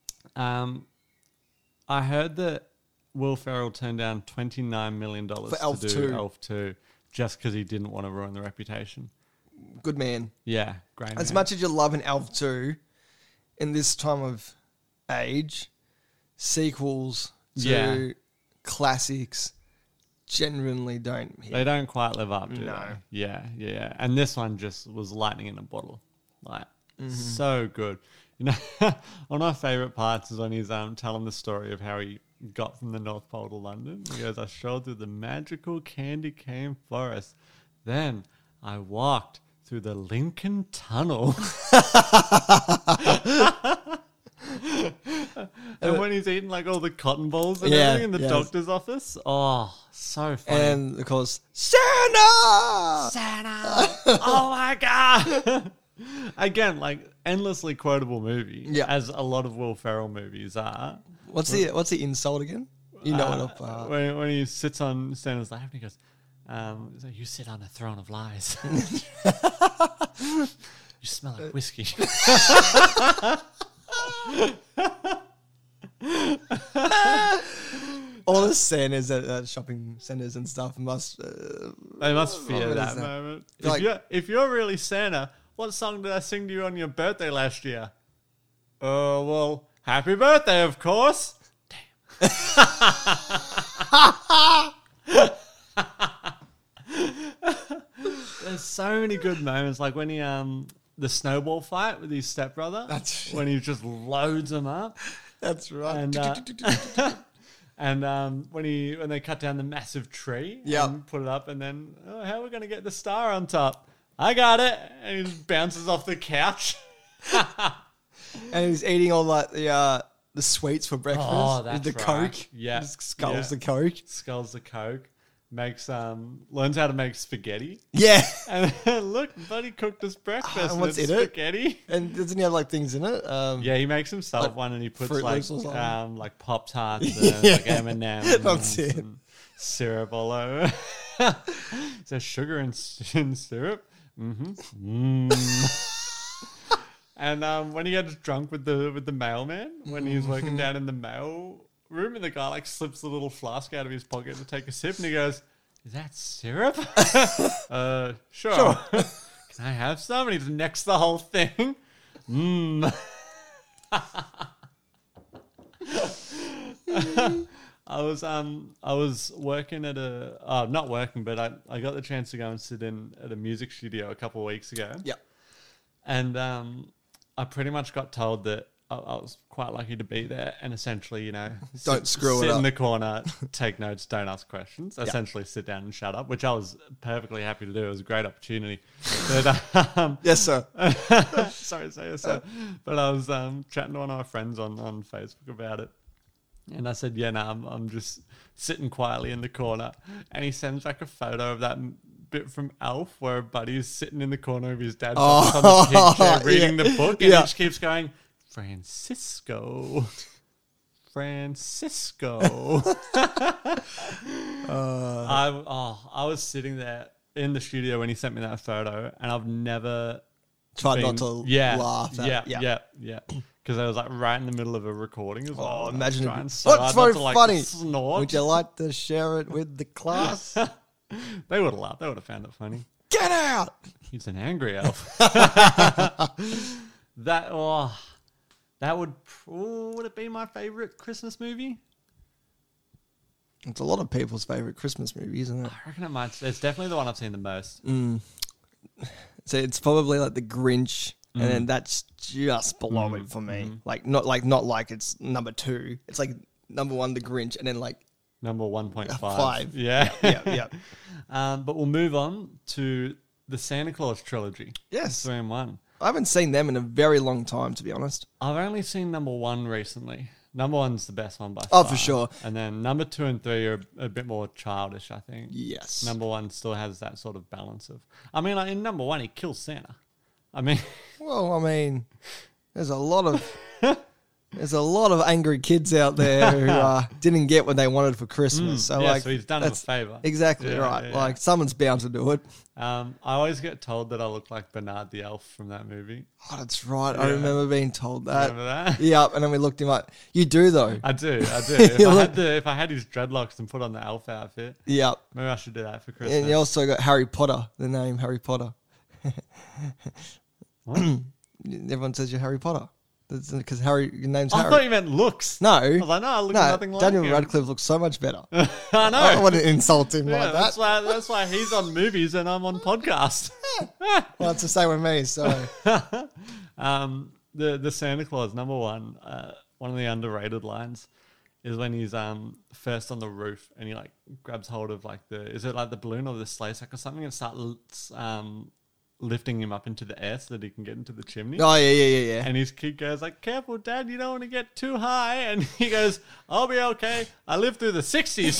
I heard that Will Ferrell turned down $29 million For Elf to do 2. Elf 2 just because he didn't want to ruin the reputation. Good man. Yeah, great. As man. much as you love an Elf 2, in this time of age, sequels to Yeah. classics genuinely don't hit. They don't quite live up, do No. they? Yeah. And this one just was lightning in a bottle. Like, so good. You know, one of my favourite parts is when he's telling the story of how he got from the North Pole to London. He goes, I strolled through the magical candy cane forest. Then I walked through the Lincoln Tunnel. And when he's eating like all the cotton balls and Yeah, everything in the yes. doctor's office. Oh, so funny. And of course, Santa! Santa! Oh my God! Again, like endlessly quotable movie, Yeah. as a lot of Will Ferrell movies are. What's the insult again? You know it off. When he sits on Santa's lap and he goes, he's like, you sit on a throne of lies. You smell like whiskey. All the Santas at shopping centres and stuff must. They must fear what that is that? moment. Like- If you're really Santa, what song did I sing to you on your birthday last year? Oh, well, happy birthday, of course. There's so many good moments, like when he the snowball fight with his stepbrother. That's- when he just loads them up, That's right. and and when they cut down the massive tree, Yep. and put it up, and then how are we gonna get the star on top? I got it, and he just bounces off the couch. And he's eating all like the sweets for breakfast. Oh, with that's the right. Coke. Yeah. Just sculls Yeah. the Coke. Sculls the Coke, makes learns how to make spaghetti. Yeah. And look, buddy cooked us breakfast. And what's it's in it? spaghetti. And doesn't he have like things in it? Yeah, he makes himself Like one, and he puts Fruit like Loops or something? like Pop Tarts, Yeah. like M&Ms, That's it. and syrup all over. So sugar and syrup. Mm-hmm. And when he gets drunk with the mailman, when he's working down in the mail room, and the guy like slips a little flask out of his pocket to take a sip, and he goes, "Is that syrup?" Sure. Can I have some? And he just necks the whole thing. I was working at not working, but I got the chance to go and sit in at a music studio a couple of weeks ago. Yep. And I pretty much got told that I was quite lucky to be there, and essentially, Don't screw it sit in up. the corner, take notes, don't ask questions. Essentially, sit down and shut up, which I was perfectly happy to do. It was a great opportunity. But, Yes, sir. sorry to say so. But I was chatting to one of my friends on Facebook about it. And I said, yeah, no, I'm just sitting quietly in the corner. And he sends back a photo of that bit from Elf where Buddy's sitting in the corner of his dad's office on the pink chair reading the book. And he just keeps going, Francisco. I was sitting there in the studio when he sent me that photo, and I've never Tried not to laugh. Yeah. Because I was like right in the middle of a recording as well. Imagine trying it. so What's hard so not to, like, funny? snort. Would you like to share it with the class? They would have laughed. They would have found it funny. Get out! He's an angry elf. That would it be my favorite Christmas movie? It's a lot of people's favorite Christmas movie, isn't it? I reckon it might. It's definitely the one I've seen the most. So it's probably like the Grinch, and then that's just below it for me. Not like it's number 2. It's like number 1, the Grinch, and then like Number 1.5. 5. Yeah. Yeah. But we'll move on to the Santa Claus trilogy. Yes. 3 and 1. I haven't seen them in a very long time, to be honest. I've only seen number 1 recently. Number 1's the best one by far. Oh, for sure. And then number 2 and 3 are a bit more childish, I think. Yes. Number 1 still has that sort of balance of... I mean, like, in number 1, he kills Santa. I mean... Well, I mean, there's a lot of angry kids out there who didn't get what they wanted for Christmas. So so he's done him a favour. Exactly Yeah, right. yeah. Like someone's bound to do it. I always get told that I look like Bernard the Elf from that movie. Oh, that's right. I remember being told that. Remember that? Yep. And then we looked him up. You do though. I do. You look- If I had his dreadlocks and put on the elf outfit, Yep. maybe I should do that for Christmas. And you also got Harry Potter. The name Harry Potter. What? Everyone says you're Harry Potter. Because your name's I Harry. thought you meant looks. No. I was like, no, I look nothing like Daniel him. Radcliffe looks so much better. I know. I wouldn't insult him Yeah, like that. that's why he's on movies and I'm on podcast. Well, it's the same with me. So The Santa Claus number 1, one of the underrated lines is when he's first on the roof and he like grabs hold of like is it like the balloon or the sleigh sack or something and starts lifting him up into the air so that he can get into the chimney. oh yeah. And his kid goes like, "Careful, Dad, you don't want to get too high." And he goes, "I'll be okay. I lived through the 60s."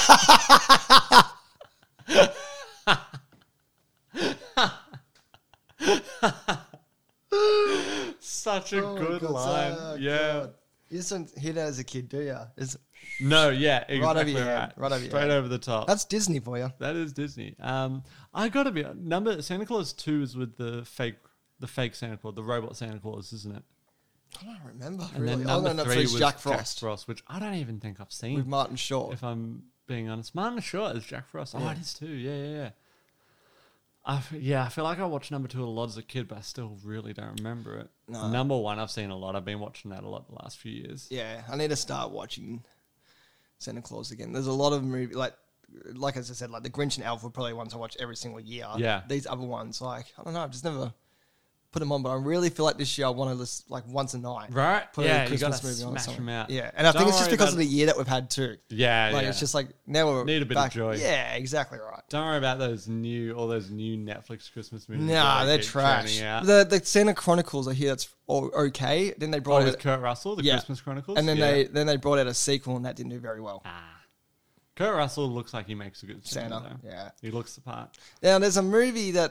Such a good line. Yeah. You didn't hear that as a kid, do you? No, yeah, exactly Right over your head, right. right over your Straight head. over the top. That's Disney for you. That is Disney. I gotta be Santa Claus 2 is with the fake Santa Claus, the robot Santa Claus, isn't it? I don't remember. And Really. then Other number than 3 that, was it's Jack Frost which I don't even think I've seen. with Martin Short. If I'm being honest, Martin Short is Jack Frost. Oh, it is too. Yeah. I feel like I watched number 2 a lot as a kid, but I still really don't remember it. No. Number 1, I've seen a lot. I've been watching that a lot the last few years. Yeah, I need to start watching Santa Claus again. There's a lot of movies like as I said, like the Grinch and Elf were probably ones I watch every single year. Yeah. These other ones, like I don't know, I've just never put them on. But I really feel like this year I want to list like once a night. Right? Put Yeah, a you Christmas gotta movie on or smash something. them out. Yeah, and I think Don't it's just worry because of about the year that we've had too. Yeah, Like yeah. it's just like now we're Need a bit back. of joy. Yeah, exactly right. Don't worry about all those new Netflix Christmas movies. Nah, that they're keep trash. churning out. The Santa Chronicles I hear that's okay. Then they brought with it, Kurt Russell, the Yeah. Christmas Chronicles, and then yeah. they brought out a sequel and that didn't do very well. Kurt Russell looks like he makes a good Santa, though. yeah. He looks the part. Now there's a movie that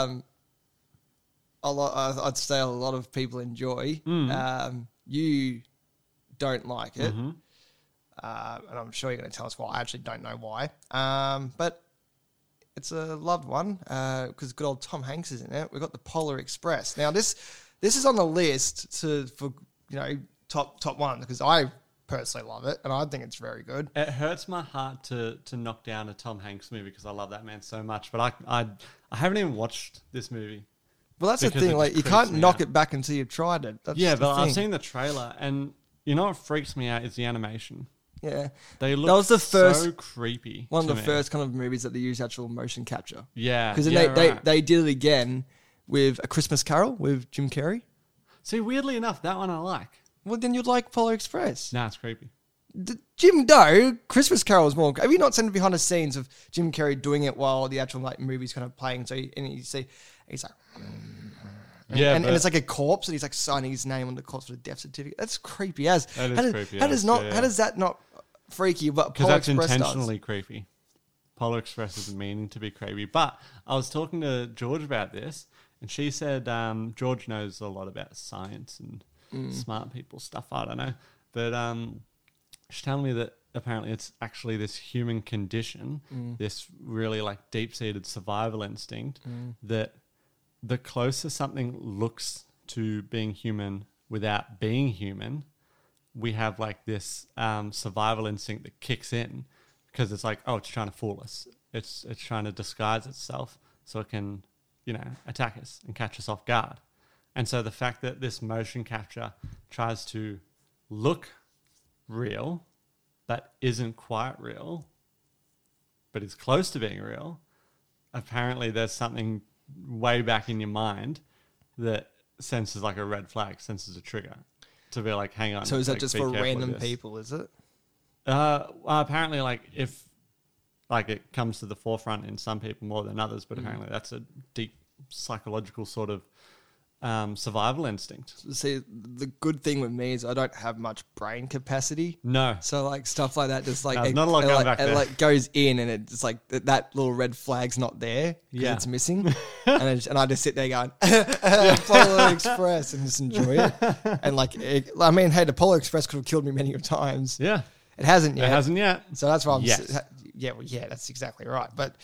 I'd say a lot of people enjoy. You don't like it, and I'm sure you're going to tell us why. I actually don't know why, but it's a loved one because good old Tom Hanks is in it. We've got the Polar Express. Now this is on the list for top one because I personally love it and I think it's very good. It hurts my heart to knock down a Tom Hanks movie because I love that man so much, but I haven't even watched this movie. Well, that's the Because thing. it Like you creeps can't me knock out. it back until you've tried it. That's Yeah, the but I've thing. seen the trailer, and you know what freaks me out is the animation. Yeah, They look that was the first so creepy. one of to the me. first kind of movies that they use actual motion capture. Yeah, Because yeah, then right. they did it again with A Christmas Carol with Jim Carrey. See, weirdly enough, that one I like. Well, then you'd like Polar Express. Nah, it's creepy. Christmas Carol is more. Have you not seen the behind the scenes of Jim Carrey doing it while the actual like movie's kind of playing? So you see, he's like, Yeah, and but- it's like a corpse, and he's like signing his name on the corpse for the death certificate. That's creepy as. That is how does, creepy How as, does not? yeah. How does that not freak you? But Because Polar that's Express intentionally creepy. Polar Express is meaning to be creepy. But I was talking to George about this, and she said George knows a lot about science and smart people stuff. I don't know. But she's telling me that apparently it's actually this human condition, this really like deep-seated survival instinct, that the closer something looks to being human without being human, we have like this survival instinct that kicks in because it's like, oh, it's trying to fool us. It's trying to disguise itself so it can, attack us and catch us off guard. And so the fact that this motion capture tries to look real but isn't quite real, but is close to being real, apparently there's something way back in your mind that senses like a red flag, senses a trigger to be like, hang on. So is that like, just be for careful with random this. people? Is it? Apparently, like if like it comes to the forefront in some people more than others, but apparently that's a deep psychological sort of survival instinct. See, the good thing with me is I don't have much brain capacity. No. So like stuff like that, just like There's not a lot going back it there. like goes in, and it's like that little red flag's not there because Yeah. it's missing, and I just sit there going Polar Express and just enjoy it. And like, hey, the Polar Express could have killed me many times. Yeah. It hasn't yet. It hasn't yet. So that's why I'm. Yes. Yeah, that's exactly right. But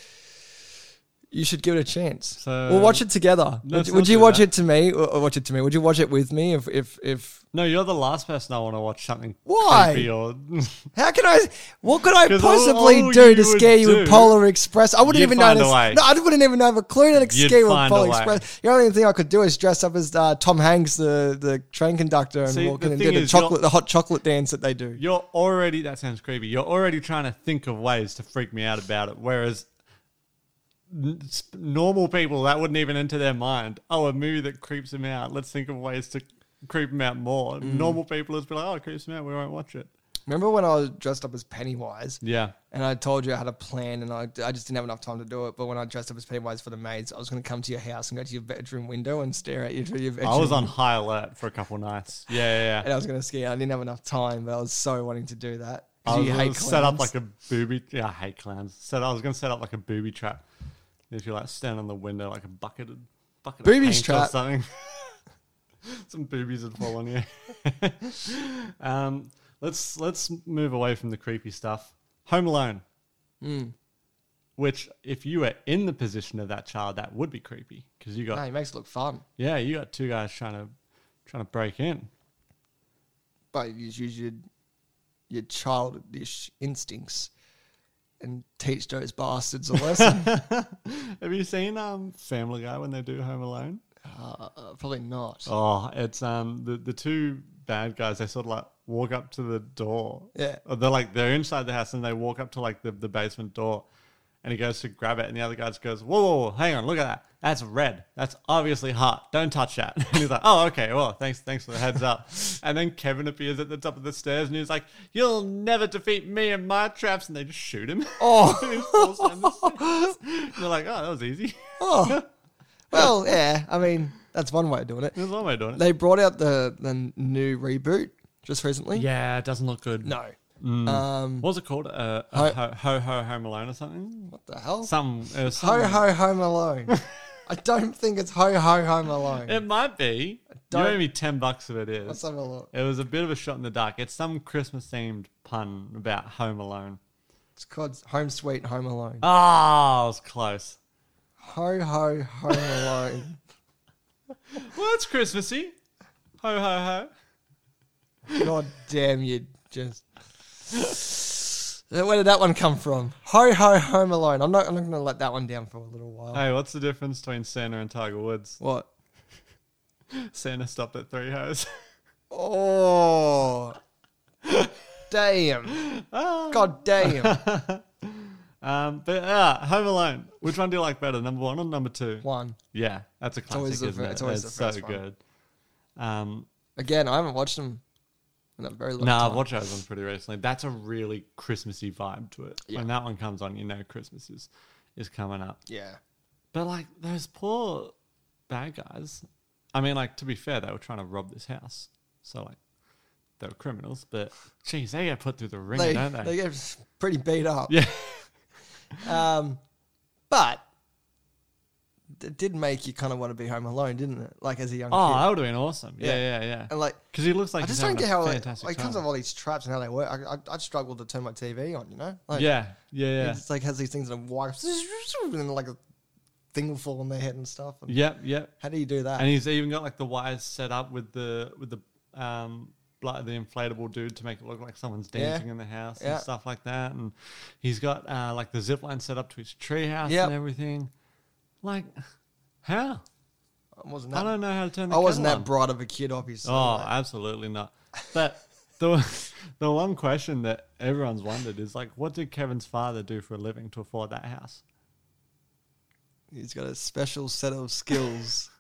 you should give it a chance. So- We'll watch it together. Let's Would not you do watch that. it to me or watch it to me? Would you watch it with me if No, you're the last person I want to watch something Why? creepy or How can I? What could I 'Cause possibly all do you to would scare you with do- Polar Express? I wouldn't You'd even know find a this. way. No, I wouldn't even have a clue to You'd scare you with find a Polar way. Express. The only thing I could do is dress up as Tom Hanks, the train conductor, and See, walk the in and thing do is, the hot chocolate dance that they do. you're already, that sounds creepy. You're already trying to think of ways to freak me out about it. Whereas normal people, that wouldn't even enter their mind. Oh, a movie that creeps them out. Let's think of ways to creep them out more. Normal people just be like, oh, it creeps me out. We won't watch it. Remember when I was dressed up as Pennywise? Yeah. And I told you I had a plan, and I just didn't have enough time to do it. But when I dressed up as Pennywise for the maids, I was going to come to your house and go to your bedroom window and stare at you through your bedroom. I was on high alert for a couple nights. Yeah. and I was going to scare you. I didn't have enough time, but I was so wanting to do that. 'Cause I was you gonna hate set up clowns. like a booby. Yeah, I hate clowns. I was going to set up like a booby trap. If you like stand on the window like a bucket of Boobies paint trap? or something. Some boobies would fall on you. Let's move away from the creepy stuff. Home Alone. Which, if you were in the position of that child, that would be creepy because you got No, it makes it look fun. you got two guys trying to break in. But you use your childish instincts and teach those bastards a lesson. Have you seen Family Guy when they do Home Alone? Probably not. Oh, it's the two bad guys. They sort of like walk up to the door. Yeah. Or they're inside the house and they walk up to like the basement door, and he goes to grab it, and the other guy just goes, whoa, hang on, look at that. That's red. That's obviously hot. Don't touch that. And he's like, oh, okay, well, thanks for the heads up. And then Kevin appears at the top of the stairs, and he's like, you'll never defeat me and my traps. And they just shoot him. Oh. And he falls down the stairs. And they're like, oh, that was easy. Oh. Well, yeah. I mean, that's one way of doing it. There's one way of doing it. They brought out the new reboot just recently. Yeah, it doesn't look good. No. What was it called? Ho Home Alone or something? What the hell? It was Ho something. Ho Home Alone. I don't think it's Ho Ho Home Alone. It might be. You Don't- owe me $10 if it is. Let's have a look. It was a bit of a shot in the dark. It's some Christmas themed pun about Home Alone. It's called Home Sweet Home Alone. Ah, I was close. Ho Ho Home Alone. Well, it's Christmassy. Ho ho ho. God damn you, just. Where did that one come from? Ho Ho Home Alone. I'm not going to let that one down for a little while. Hey, what's the difference between Santa and Tiger Woods? What? Santa stopped at 3 hoes. Oh. Damn. God damn. But Home Alone. Which one do you like better, number 1 or number 2? One. Yeah, that's a classic, always the isn't fir- it? it's always the so first one. good. Again, I haven't watched them in a very long No, time. I've watched those ones pretty recently. That's a really Christmassy vibe to it. Yeah. When that one comes on, you know Christmas is coming up. Yeah. But like those poor bad guys, I mean, like, to be fair, they were trying to rob this house. So, like, they were criminals. But, geez, they get put through the ringer, don't they? They get pretty beat up. Yeah. But it did make you kind of want to be home alone, didn't it? Like as a young Oh, kid. that would have been awesome. Yeah. And like, Because he looks like I he's just don't having get a how fantastic it comes time. with all these traps and how they work. I'd struggle to turn my TV on, you know? Like, Yeah. It's like has these things that wipe and then like a thing will fall on their head and stuff. And Yep. how do you do that? And he's even got like the wires set up with the inflatable dude to make it look like someone's dancing in the house and stuff like that. And he's got like the zip line set up to his treehouse and everything. Like, how? I don't know how to turn the I wasn't kettle that on. bright of a kid, obviously. Oh, like, absolutely not. But the one question that everyone's wondered is like, what did Kevin's father do for a living to afford that house? he's got a special set of skills.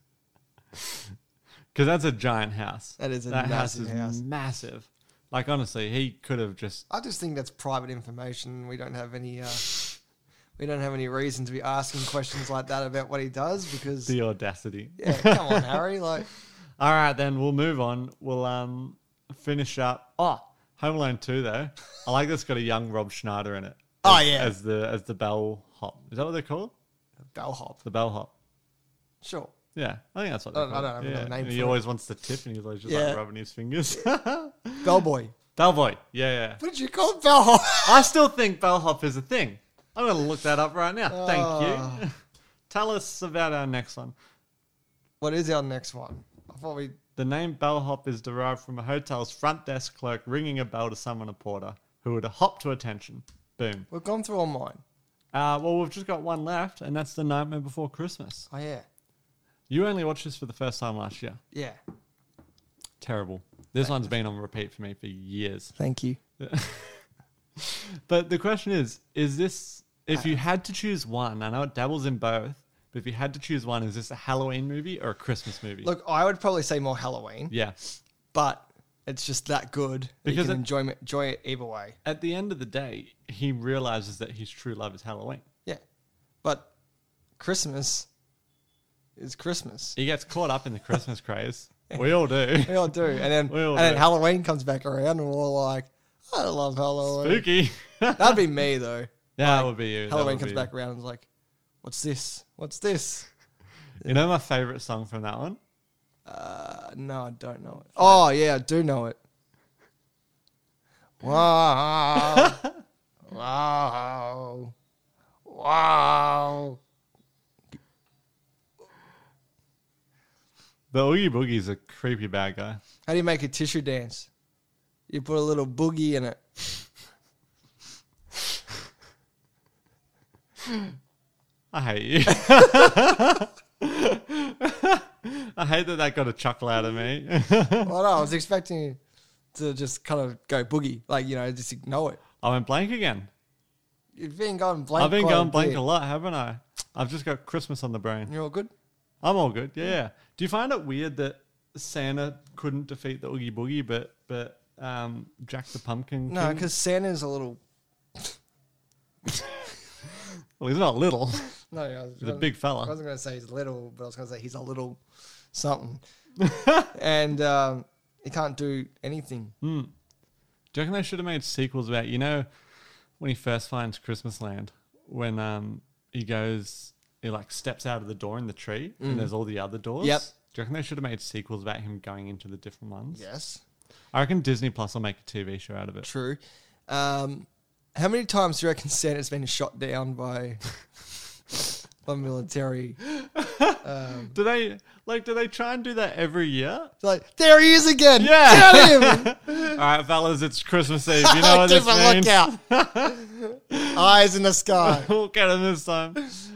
Because that's a giant house. That is a that massive house. Is house. massive. Like, honestly, he could have just... I just think that's private information. We don't have any. We don't have any reason to be asking questions like that about what he does because. The audacity. Yeah, come on, Harry. Like, All right, then we'll move on. We'll finish up. Oh, Home Alone 2, though. I like that's got a young Rob Schneider in it. Oh, yeah. As the bellhop. Is that what they're called? bellhop. The bellhop. Sure. Yeah, I think that's what I they're don't called. have a name He for always wants to tip and he's always just like rubbing his fingers. Bellboy. Bellboy. Yeah. What did you call it? Bellhop? I still think bellhop is a thing. I'm going to look that up right now. Thank you. Tell us about our next one. What is our next one? I thought we. The name bellhop is derived from a hotel's front desk clerk ringing a bell to summon a porter who would hop to attention. Boom. We've gone through all mine. Well, we've just got one left, and that's The Nightmare Before Christmas. Oh, yeah. You only watched this for the first time last year. Yeah. Terrible. This one's been on repeat for me for years. Thank you. But the question is this, if you had to choose one, I know it dabbles in both, but if you had to choose one, is this a Halloween movie or a Christmas movie? Look, I would probably say more Halloween, Yeah. but it's just that good that Because you can enjoy it either way. At the end of the day, he realizes that his true love is Halloween. Yeah. But Christmas is Christmas. He gets caught up in the Christmas craze. We all do. We all do. And We all then do. Halloween comes back around and we're all like, I love Halloween. Spooky. That'd be me, though. That would be you. That Halloween would comes be back around and is like, what's this? What's this? You know my favorite song from that one? No, I don't know it. Oh, yeah, I do know it. Wow. Wow. Wow. The Oogie Boogie's a creepy bad guy. How do you make a tissue dance? You put a little boogie in it. I hate you. I hate that got a chuckle out of me. Well, no, I was expecting you to just kind of go boogie. Like, just ignore it. I went blank again. You've been going blank. I've been quite going blank bit. a lot, haven't I? I've just got Christmas on the brain. You're all good? I'm all good. Yeah. Do you find it weird that Santa couldn't defeat the Oogie Boogie, but Jack the Pumpkin? No, King- because Santa's a little... well, he's not little. No, I was He's a big fella. I wasn't going to say he's little, but I was going to say he's a little something. And he can't do anything. Do you reckon they should have made sequels about, when he first finds Christmas Land, when he like steps out of the door in the tree and there's all the other doors? Yep. Do you reckon they should have made sequels about him going into the different ones? Yes. I reckon Disney Plus will make a TV show out of it. True. How many times do you reckon Santa's been shot down by military? Do they try and do that every year? It's like, there he is again. Yeah. Get him. All right, fellas, it's Christmas Eve. You know what this Keep a means? lookout. Eyes in the sky. We'll get him this time.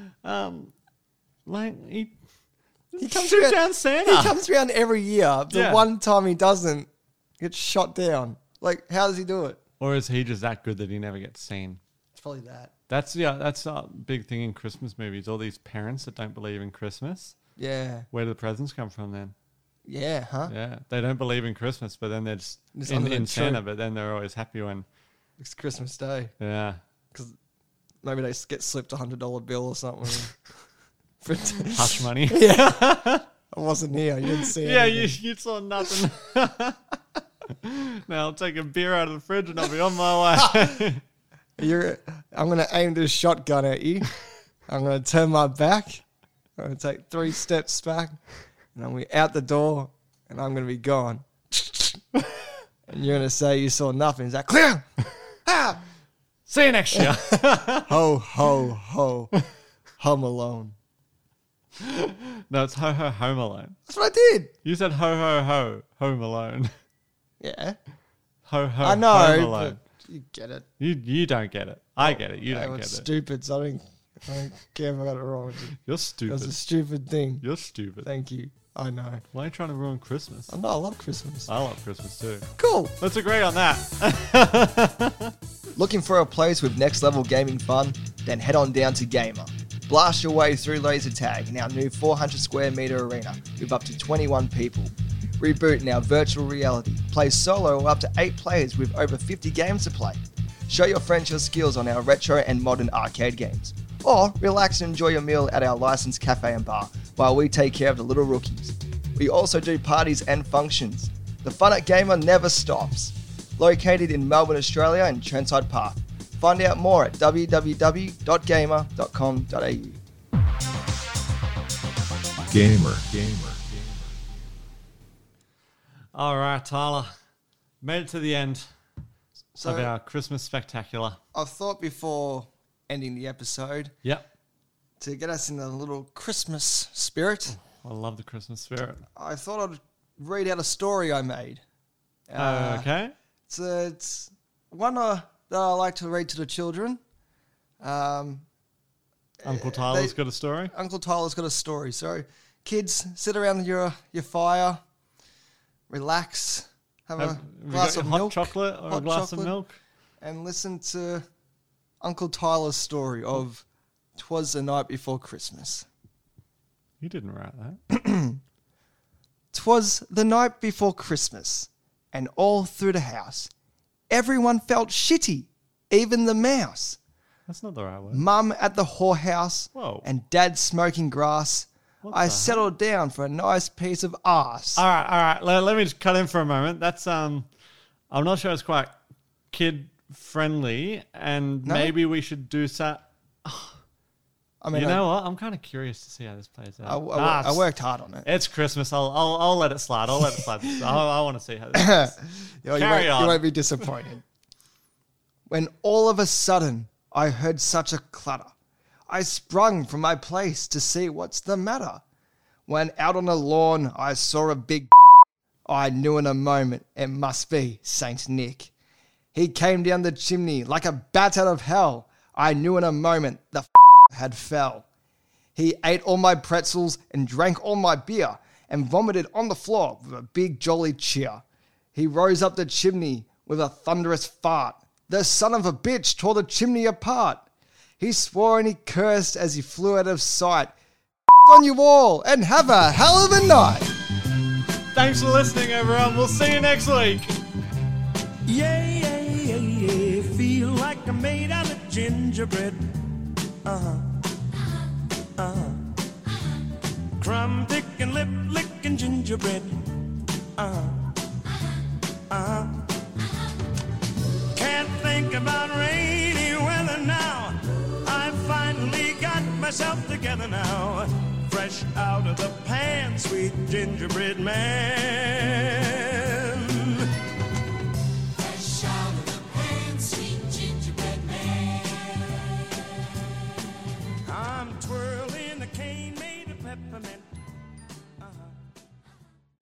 He comes shoot around, down Santa. He comes around every year. The Yeah. one time he doesn't, gets shot down. Like, how does he do it? Or is he just that good that he never gets seen? It's probably that. That's a big thing in Christmas movies. All these parents that don't believe in Christmas. Yeah. Where do the presents come from then? Yeah, huh? Yeah, they don't believe in Christmas, but then they're just Just under the in Santa. tree. But then they're always happy when, It's Christmas Day. yeah, Because maybe they get slipped $100 bill or something. For hush money. I wasn't here. You didn't see it. Yeah, you saw nothing. Now I'll take a beer out of the fridge and I'll be on my way. I'm going to aim this shotgun at you. I'm going to turn my back. I'm going to take 3 steps back. And I'm going to be out the door. And I'm going to be gone. And you're going to say you saw nothing. Is that clear? Ah! See you next year. Ho, ho, ho. Home Alone. No, it's Ho Ho Home Alone. That's what I did. You said Ho Ho Ho Home Alone. Yeah. Ho Ho I know. Home Alone. But you get it. You don't get it. I get it. You That don't was get it. stupid. So I don't care if I got it wrong. You're It stupid. was a stupid thing. You're stupid. Thank you. I know. Why are you trying to ruin Christmas? I know. I love Christmas. I love Christmas too. Cool. Let's agree on that. Looking for a place with next level gaming fun? Then head on down to Gamer. Blast your way through laser tag in our new 400 square meter arena with up to 21 people. Reboot in our virtual reality. Play solo or up to 8 players with over 50 games to play. Show your friends your skills on our retro and modern arcade games. Or relax and enjoy your meal at our licensed cafe and bar while we take care of the little rookies. We also do parties and functions. The fun at Gamer never stops. Located in Melbourne, Australia and Trentside Park. Find out more at www.gamer.com.au. Gamer. All right, Tyler. Made it to the end of our Christmas spectacular. I've thought before ending the episode Yep. to get us in a little Christmas spirit. I love the Christmas spirit. I thought I'd read out a story I made. Okay. It's one that I like to read to the children. Uncle Tyler's got a story. Uncle Tyler's got a story. So, kids, sit around your fire, relax, have a glass of hot milk, chocolate or a glass of milk. and listen to Uncle Tyler's story of "'Twas the Night Before Christmas." You didn't write that. 'Twas the night before Christmas, and all through the house, everyone felt shitty, even the mouse. That's not the right word. Mum at the whorehouse, Whoa. and Dad smoking grass. What I the settled down for a nice piece of arse. All right. Let me just cut in for a moment. That's I'm not sure it's quite kid friendly, and No? maybe we should do that. I mean, You know what? I'm kind of curious to see how this plays out. I worked hard on it. It's Christmas. I'll let it slide. I want to see how this goes. Carry on. You won't be disappointed. When all of a sudden I heard such a clutter, I sprung from my place to see what's the matter. When out on the lawn I saw a big I knew in a moment it must be Saint Nick. He came down the chimney like a bat out of hell. I knew in a moment the had fell. He ate all my pretzels and drank all my beer and vomited on the floor with a big jolly cheer. He rose up the chimney with a thunderous fart. The son of a bitch tore the chimney apart. He swore and he cursed as he flew out of sight. On you all and have a hell of a night. Thanks for listening, everyone. We'll see you next week. Yeah, feel like I'm made out of gingerbread. Crumb picking, lip licking gingerbread. Can't think about rainy weather now. I finally got myself together now. Fresh out of the pan, sweet gingerbread man.